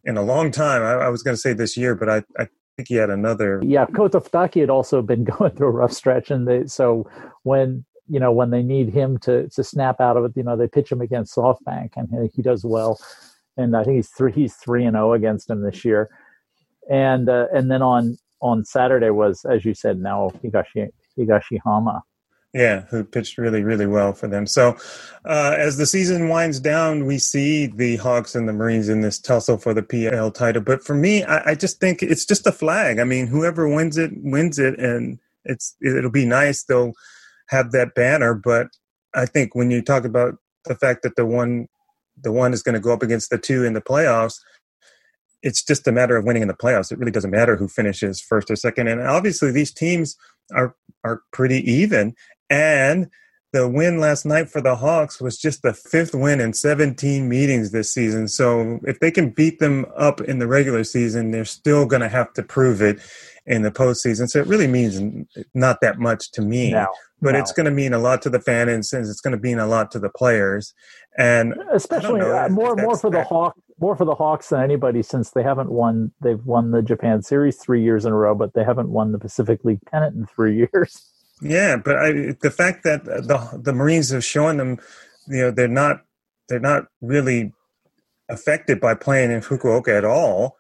in a long time. I was going to say this year, but I think he had another. Yeah, Kota Futaki had also been going through a rough stretch, and so when they need him to snap out of it, they pitch him against SoftBank, and he does well. And I think he's 3-0 against him this year. And then on Saturday was, as you said, now Higashihama. Yeah, who pitched really, really well for them. So as the season winds down, we see the Hawks and the Marines in this tussle for the PL title. But for me, I just think it's just a flag. I mean, whoever wins it, and it'll be nice. They'll have that banner. But I think when you talk about the fact that the one is going to go up against the two in the playoffs, it's just a matter of winning in the playoffs. It really doesn't matter who finishes first or second. And obviously these teams are pretty even. And the win last night for the Hawks was just the 5th win in 17 meetings this season. So if they can beat them up in the regular season, they're still going to have to prove it in the postseason. So it really means not that much to me. But it's going to mean a lot to the fans, and it's going to mean a lot to the players. And especially more for the Hawks than anybody, since they haven't won. They've won the Japan Series 3 years in a row, but they haven't won the Pacific League pennant in 3 years. Yeah, but the fact that the Marines have shown them, they're not really affected by playing in Fukuoka at all.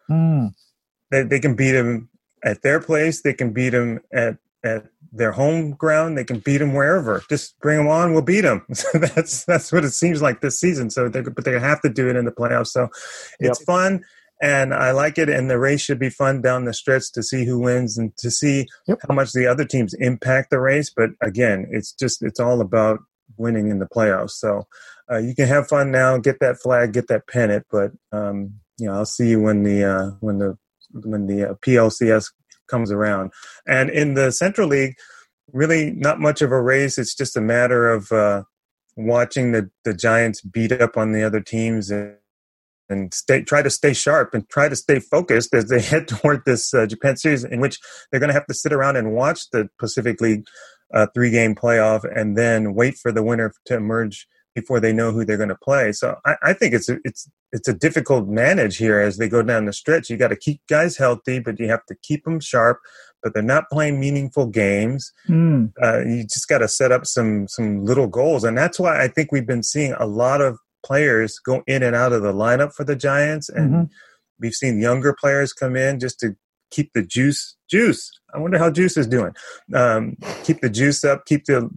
They can beat them at their place. They can beat them at their home ground. They can beat them wherever. Just bring them on. We'll beat them. So that's what it seems like this season. So but they have to do it in the playoffs. So it's fun. And I like it, and the race should be fun down the stretch to see who wins and to see how much the other teams impact the race. But again, it's all about winning in the playoffs. So you can have fun now, get that flag, get that pennant. But I'll see you when the PLCS comes around. And in the Central League, really not much of a race. It's just a matter of watching the Giants beat up on the other teams and try to stay sharp and try to stay focused as they head toward this Japan Series, in which they're going to have to sit around and watch the Pacific League 3-game playoff and then wait for the winner to emerge before they know who they're going to play. So I think it's a difficult manage here as they go down the stretch. You got to keep guys healthy, but you have to keep them sharp. But they're not playing meaningful games. You just got to set up some little goals, and that's why I think we've been seeing a lot of players go in and out of the lineup for the Giants, and we've seen younger players come in just to keep the juice. I wonder how Juice is doing. Keep the juice up, keep the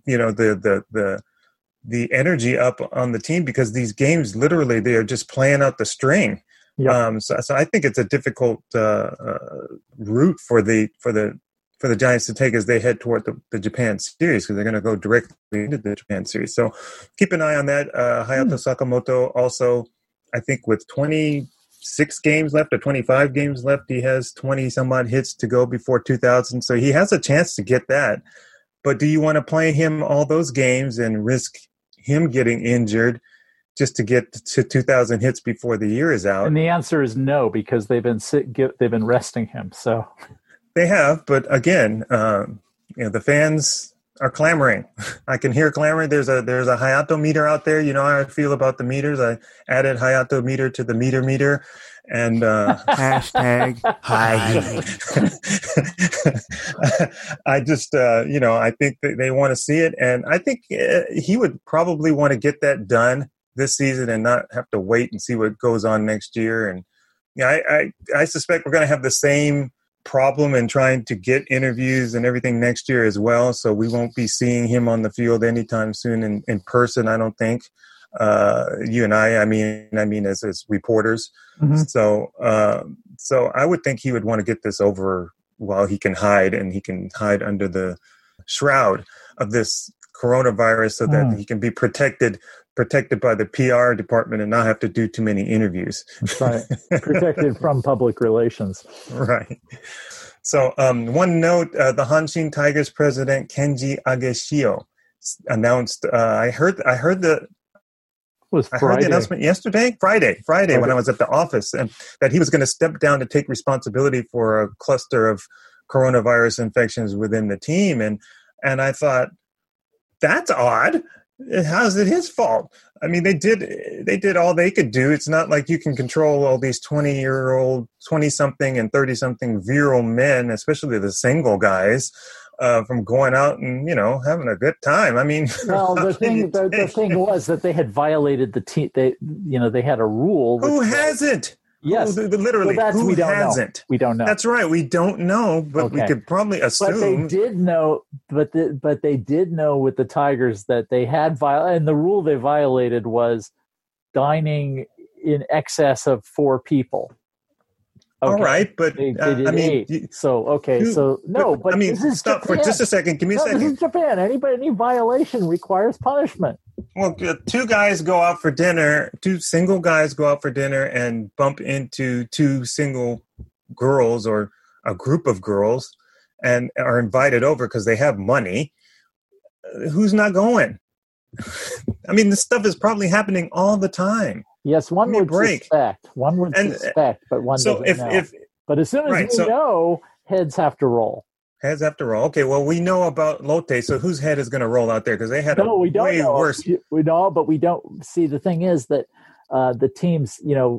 energy up on the team, because these games literally they are just playing out the string. So I think it's a difficult route for the Giants to take as they head toward the Japan Series, because they're going to go directly into the Japan Series. So keep an eye on that. Hayato Sakamoto also, I think with 26 games left or 25 games left, he has 20-some-odd hits to go before 2,000. So he has a chance to get that. But do you want to play him all those games and risk him getting injured just to get to 2,000 hits before the year is out? And the answer is no, because they've been resting him. So they have, but again, the fans are clamoring. I can hear clamoring. There's a Hayato meter out there. You know how I feel about the meters. I added Hayato meter to the meter, and hashtag hi. I just I think that they want to see it, and I think he would probably want to get that done this season and not have to wait and see what goes on next year. And I suspect we're going to have the same problem in trying to get interviews and everything next year as well. So we won't be seeing him on the field anytime soon in person, I don't think. You and I mean as reporters. So I would think he would want to get this over while he can hide, and he can hide under the shroud of this coronavirus so that he can be protected by the PR department and not have to do too many interviews. That's right. Protected from public relations. Right. So one note, the Hanshin Tigers president, Kenji Ageshio, announced, I heard the announcement yesterday, Friday, when I was at the office, and that he was going to step down to take responsibility for a cluster of coronavirus infections within the team. And I thought, that's odd. How's it his fault? I mean, they did all they could do. It's not like you can control all these 20-something and 30-something virile men, especially the single guys, from going out and having a good time. I mean, well, the thing was that they had violated the team. They had a rule. Who hasn't? Yes, literally. Well, who we don't hasn't? Know. We don't know. That's right. We don't know, but we could probably assume. But they did know. But they did know with the Tigers that they had and the rule they violated was dining in excess of 4 people. Okay. All right, but they did 8. So no, but I mean, this is stop Japan. for just a second. Give me a second. This is Japan. Any violation requires punishment. Well, 2 single guys go out for dinner and bump into 2 single girls or a group of girls and are invited over because they have money. Who's not going? I mean, this stuff is probably happening all the time. Yes, one would suspect. One would suspect, but one doesn't know. But as soon as we know, heads have to roll. Heads have to roll. Okay, well, we know about Lotte, so whose head is going to roll out there? Because they had we don't way know. worse. We know, but we don't. See, the thing is that the teams,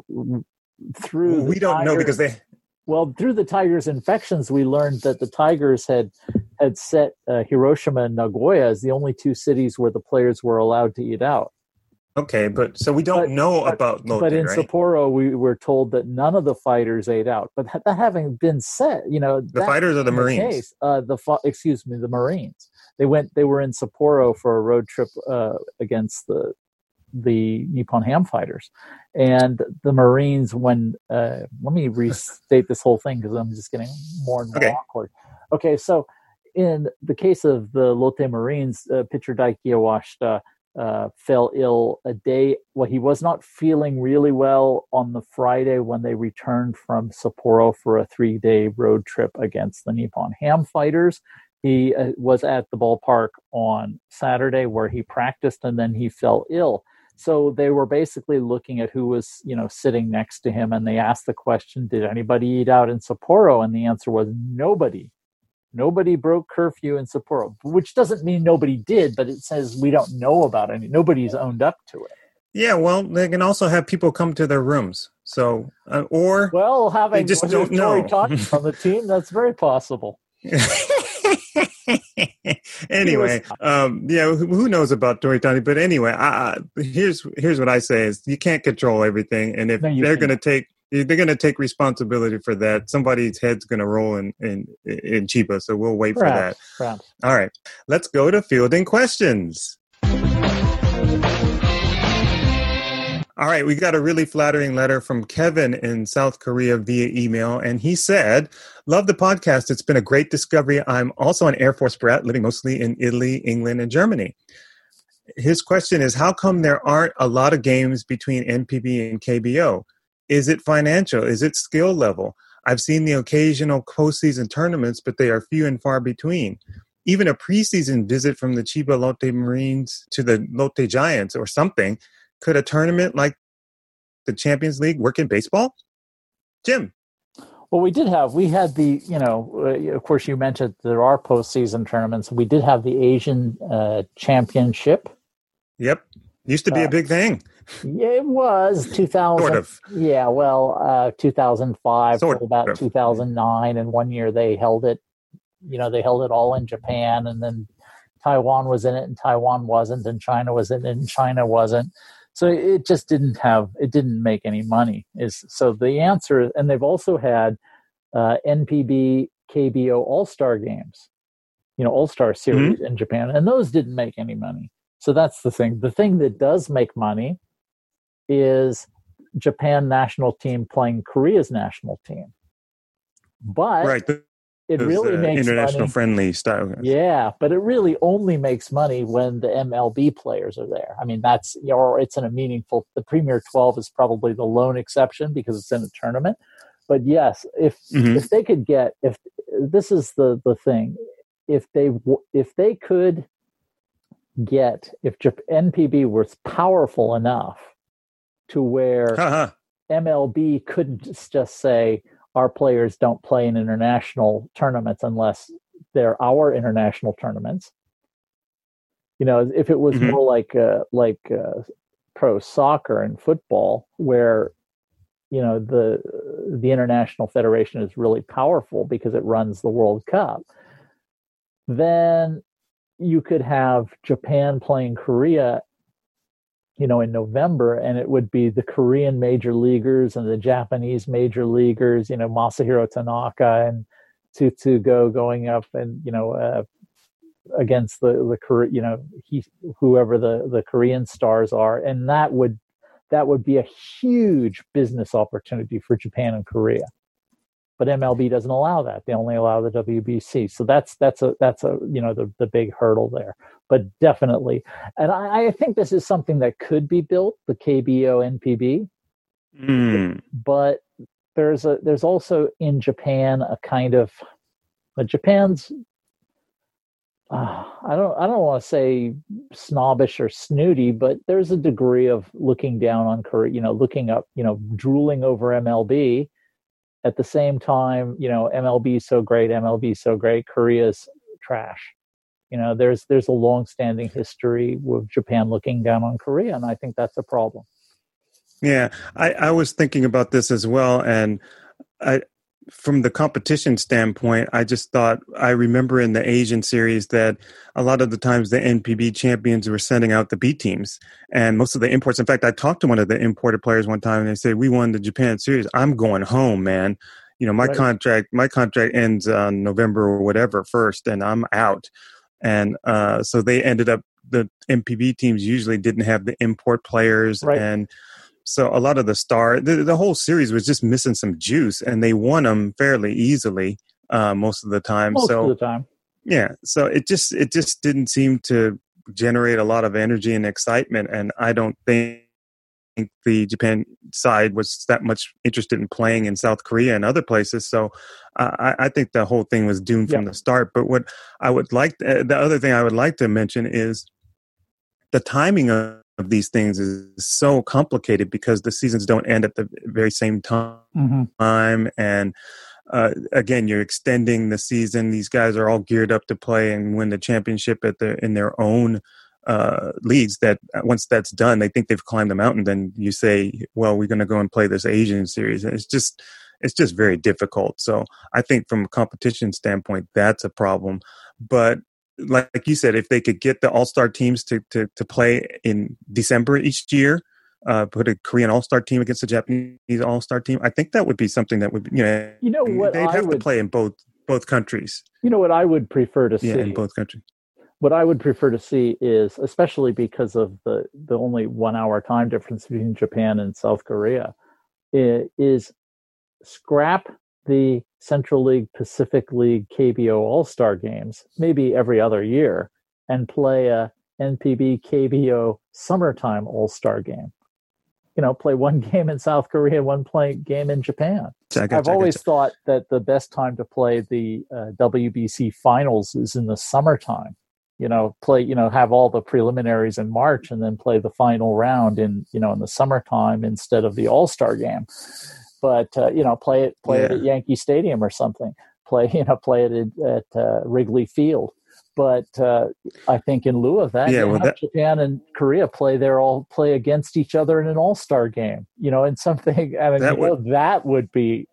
through we don't know because they. Well, through the Tigers' infections, we learned that the Tigers had set Hiroshima and Nagoya as the only 2 cities where the players were allowed to eat out. Okay, but so we don't know about Lotte, but in right? Sapporo, we were told that none of the fighters ate out. But that having been said, the fighters are the Marines. The Marines. They were in Sapporo for a road trip against the Nippon Ham fighters, and the Marines. When let me restate this whole thing because I'm just getting more and more awkward. Okay, so in the case of the Lotte Marines, pitcher Daiki Iwashita fell ill a day. Well, he was not feeling really well on the Friday when they returned from Sapporo for a 3-day road trip against the Nippon Ham fighters. He was at the ballpark on Saturday where he practiced, and then he fell ill. So they were basically looking at who was, sitting next to him, and they asked the question, did anybody eat out in Sapporo? And the answer was nobody. Nobody broke curfew in Sapporo, which doesn't mean nobody did, but it says we don't know about any. Nobody's owned up to it. Yeah, well, they can also have people come to their rooms. So, having they just don't know on the team, that's very possible. Anyway, who knows about Toritani? But anyway, here's what I say is you can't control everything, and if they're going to take responsibility for that, somebody's head's going to roll in Chiba. So we'll wait for that. Perhaps. All right, let's go to fielding questions. All right, we got a really flattering letter from Kevin in South Korea via email, and he said, love the podcast. It's been a great discovery. I'm also an Air Force brat living mostly in Italy, England, and Germany. His question is, how come there aren't a lot of games between NPB and KBO? Is it financial? Is it skill level? I've seen the occasional postseason tournaments, but they are few and far between. Even a preseason visit from the Chiba Lotte Marines to the Lotte Giants or something. Could a tournament like the Champions League work in baseball? Jim? Well, we had the, of course you mentioned there are postseason tournaments. We did have the Asian Championship. Yep. Used to be a big thing. Yeah, it was 2000. Sort of. Yeah, 2005 till about 2009. And one year they held it, they held it all in Japan, and then Taiwan was in it and Taiwan wasn't, and China was in it and China wasn't. So it just didn't make any money. So the answer, and they've also had NPB, KBO All-Star games, All-Star series in Japan, and those didn't make any money. So that's the thing. The thing that does make money is Japan national team playing Korea's national team. But right. It really makes international money. Friendly style. Yeah, but it really only makes money when the MLB players are there. I mean, that's, or it's in a meaningful. The Premier 12 is probably the lone exception because it's in a tournament. But yes, if they could get, if this is the thing, if they could get, if NPB was powerful enough to where MLB couldn't just say, our players don't play in international tournaments unless they're our international tournaments. If it was Mhm. more like pro soccer and football, where the International Federation is really powerful because it runs the World Cup, then you could have Japan playing Korea, in November, and it would be the Korean major leaguers and the Japanese major leaguers, Masahiro Tanaka and Tsutsugo going up and, against the whoever the Korean stars are. And that would be a huge business opportunity for Japan and Korea. But MLB doesn't allow that. They only allow the WBC. So that's the big hurdle there. But definitely, and I think this is something that could be built, the KBO NPB. But there's also in Japan a kind of Japan's I don't want to say snobbish or snooty, but there's a degree of looking down on Korea, looking up, drooling over MLB. At the same time, MLB is so great, Korea's trash. There's a long-standing history with Japan looking down on Korea, and I think that's a problem. Yeah, I was thinking about this as well, and from the competition standpoint, I just thought, I remember in the Asian series that a lot of the times the NPB champions were sending out the B teams, and most of the imports. In fact, I talked to one of the imported players one time, and they said, "We won the Japan series. I'm going home, man. My contract ends on November or whatever 1st, and I'm out." And so they ended up, the NPB teams usually didn't have the import players, right. And so a lot of the whole series was just missing some juice, and they won them fairly easily most of the time. Most of the time. Yeah. So it just didn't seem to generate a lot of energy and excitement, and I don't think the Japan side was that much interested in playing in South Korea and other places. So I think the whole thing was doomed from the start. But what I would the other thing I would like to mention is the timing of these things is so complicated because the seasons don't end at the very same time. Mm-hmm. And again, you're extending the season. These guys are all geared up to play and win the championship in their own leagues. That once that's done, they think they've climbed the mountain. Then you say, well, we're going to go and play this Asian series. And it's just very difficult. So I think from a competition standpoint, that's a problem. But like you said, if they could get the all-star teams to play in December each year, put a Korean all-star team against a Japanese all-star team, I think that would be something that would, what they'd have to play in both countries. What I would prefer to see? Yeah, in both countries. What I would prefer to see is, especially because of the only 1 hour time difference between Japan and South Korea, is scrap the Central League, Pacific League, KBO All-Star games, maybe every other year, and play a NPB KBO summertime All-Star game. Play one game in South Korea, one game in Japan. I've always thought that the best time to play the WBC finals is in the summertime. Have all the preliminaries in March and then play the final round in the summertime instead of the All-Star game. But play it at Yankee Stadium or something. Play it at Wrigley Field. But I think in lieu of that, Japan and Korea play against each other in an all-star game. In something. I mean, that would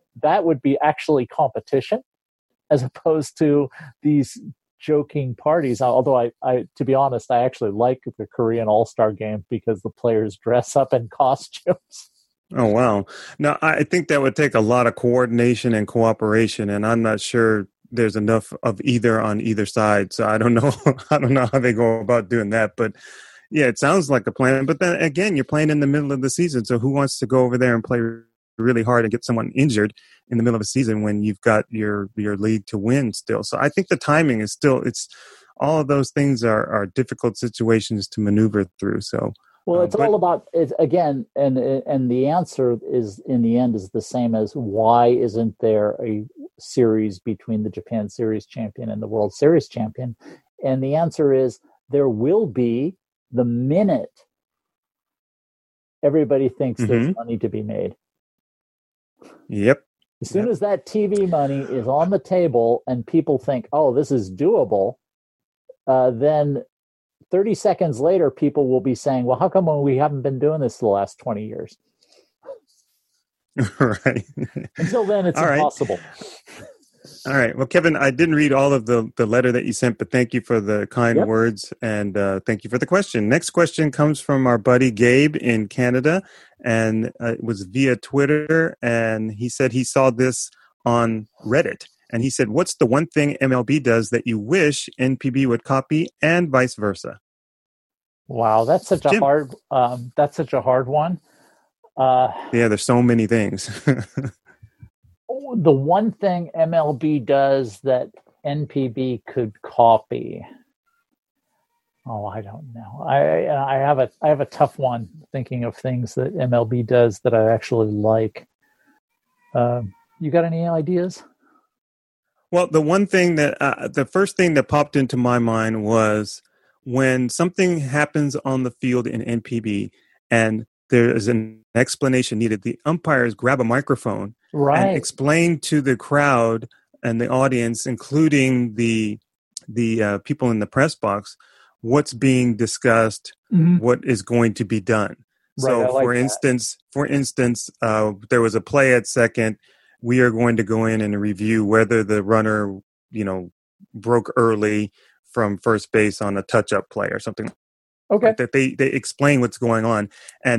be actually competition, as opposed to these joking parties. Although I to be honest, I actually like the Korean all-star game because the players dress up in costumes. Oh, wow. Now, I think that would take a lot of coordination and cooperation, and I'm not sure there's enough of either on either side. So I don't know. I don't know how they go about doing that. But yeah, it sounds like a plan. But then again, you're playing in the middle of the season. So who wants to go over there and play really hard and get someone injured in the middle of a season when you've got your league to win still? So I think the timing is still, all of those things are difficult situations to maneuver through. So. Well, it's all about it again, and the answer is in the end is the same as why isn't there a series between the Japan Series champion and the World Series champion? And the answer is there will be the minute everybody thinks there's money to be made. Yep. As soon as that TV money is on the table and people think, oh, this is doable, then 30 seconds later, people will be saying, well, how come we haven't been doing this the last 20 years? Right. Until then, it's All right. impossible. All right. Well, Kevin, I didn't read all of the letter that you sent, but thank you for the kind Yep. words, and thank you for the question. Next question comes from our buddy Gabe in Canada, and it was via Twitter, and he said he saw this on Reddit, and he said, what's the one thing MLB does that you wish NPB would copy, and vice versa? Wow, that's such Jim. a hard one. Yeah, there's so many things. The one thing MLB does that NPB could copy. Oh, I don't know. I have a tough one thinking of things that MLB does that I actually like. You got any ideas? Well, the one thing that the first thing that popped into my mind was when something happens on the field in NPB and there is an explanation needed, the umpires grab a microphone and explain to the crowd and the audience, including the people in the press box, what's being discussed, what is going to be done. So, for instance, there was a play at second. We are going to go in and review whether the runner, broke early from first base on a touch-up play or something. Okay. That they explain what's going on, and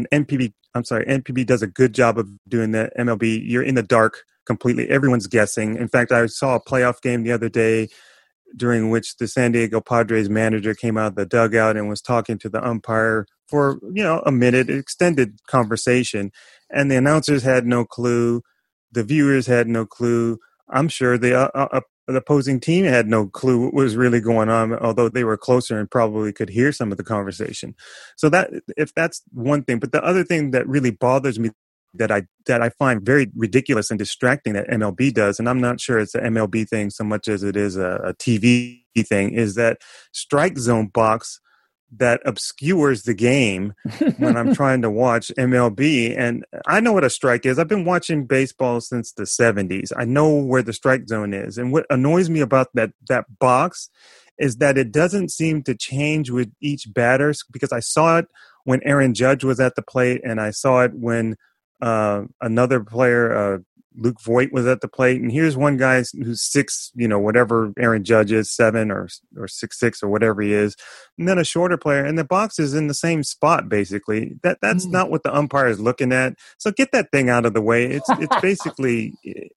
NPB does a good job of doing that. MLB, you're in the dark completely. Everyone's guessing. In fact, I saw a playoff game the other day during which the San Diego Padres manager came out of the dugout and was talking to the umpire for a minute, extended conversation, and the announcers had no clue. The viewers had no clue. I'm sure the opposing team had no clue what was really going on, although they were closer and probably could hear some of the conversation. So if that's one thing. But the other thing that really bothers me that I find very ridiculous and distracting that MLB does, and I'm not sure it's an MLB thing so much as it is a TV thing, is that strike zone box that obscures the game when I'm trying to watch MLB. And I know what a strike is. I've been watching baseball since the 70s. I know where the strike zone is. And what annoys me about that box is that it doesn't seem to change with each batter, because I saw it when Aaron Judge was at the plate, and I saw it when another player, Luke Voigt, was at the plate. And here's one guy who's 6, whatever Aaron Judge is, 7 or 6'6" or whatever he is, and then a shorter player, and the box is in the same spot. Basically, that's not what the umpire is looking at. So get that thing out of the way. It's basically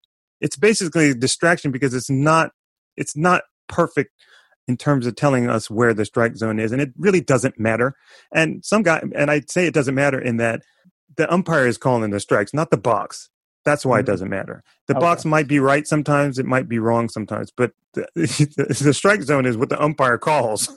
a distraction, because it's not perfect in terms of telling us where the strike zone is, and it really doesn't matter. And I'd say it doesn't matter in that the umpire is calling the strikes, not the box. That's why it doesn't matter. The box might be right sometimes, it might be wrong sometimes, but the strike zone is what the umpire calls.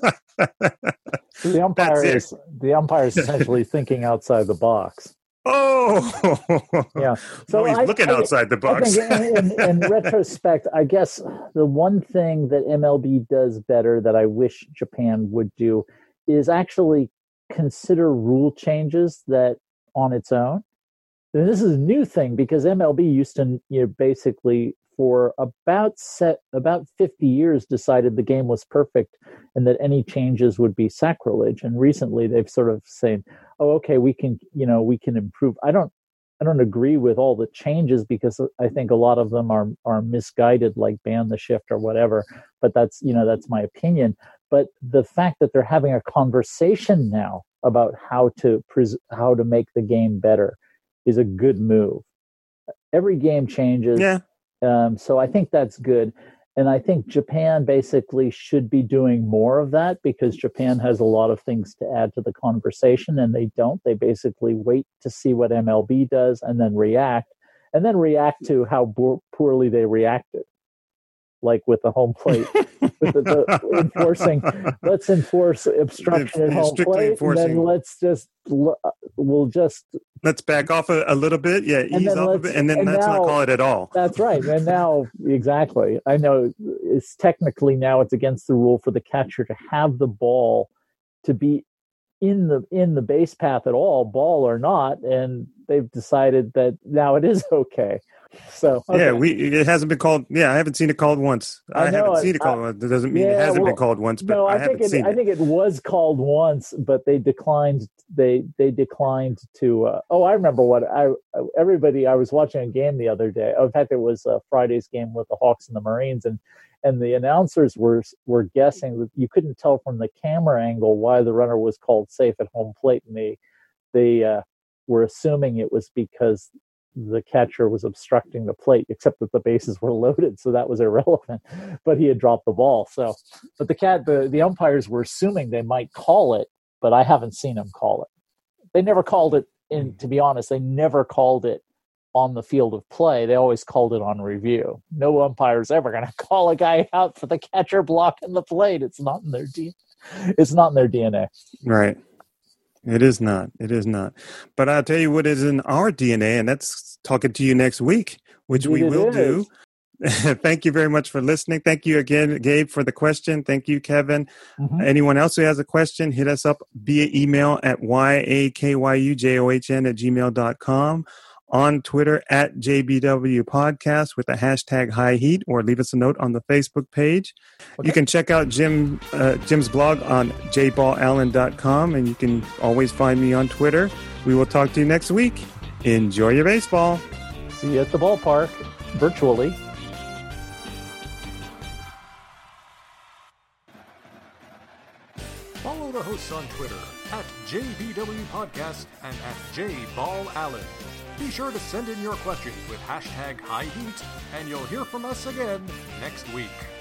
The umpire is essentially thinking outside the box. Oh, yeah. So he's looking outside the box. I think in retrospect, I guess the one thing that MLB does better that I wish Japan would do is actually consider rule changes that on its own. And this is a new thing, because MLB used to, basically for about 50 years decided the game was perfect and that any changes would be sacrilege. And recently they've sort of said, oh, okay, we can improve. I don't agree with all the changes, because I think a lot of them are misguided, like ban the shift or whatever. But that's my opinion. But the fact that they're having a conversation now about how to make the game better is a good move. Every game changes. Yeah. So I think that's good. And I think Japan basically should be doing more of that, because Japan has a lot of things to add to the conversation, and they don't. They basically wait to see what MLB does and then react to how poorly they reacted. Like with the home plate, with let's enforce obstruction at home plate, and then let's back off a little bit, ease off of it, and then let's not call it at all. That's right. And now, exactly, I know it's technically now it's against the rule for the catcher to have the ball to be in the base path at all, ball or not, and they've decided that now it is okay. So okay. Yeah, it hasn't been called. Yeah, I haven't seen it called once. I haven't seen it called once. That doesn't mean it hasn't been called once, but no, I haven't seen it. I think it was called once, but they declined. They declined to. I remember what I was watching a game the other day. In fact, it was Friday's game with the Hawks and the Marines, and the announcers were guessing. You couldn't tell from the camera angle why the runner was called safe at home plate, and they were assuming it was because the catcher was obstructing the plate, except that the bases were loaded, so that was irrelevant. But he had dropped the ball. So, but the umpires were assuming they might call it, but I haven't seen them call it. They never called it to be honest, they never called it on the field of play. They always called it on review. No umpire's ever going to call a guy out for the catcher blocking the plate. It's not in their DNA. Right. It is not. But I'll tell you what is in our DNA, and that's talking to you next week, which we will do. Thank you very much for listening. Thank you again, Gabe, for the question. Thank you, Kevin. Mm-hmm. Anyone else who has a question, hit us up via email at yakyujohn@gmail.com, on Twitter at JBW Podcast with the hashtag High Heat, or leave us a note on the Facebook page. Okay. You can check out Jim's blog on jballallen.com, and you can always find me on Twitter. We will talk to you next week. Enjoy your baseball. See you at the ballpark, virtually. Follow the hosts on Twitter at JBW Podcast and at jballallen. Be sure to send in your questions with hashtag High Heat, and you'll hear from us again next week.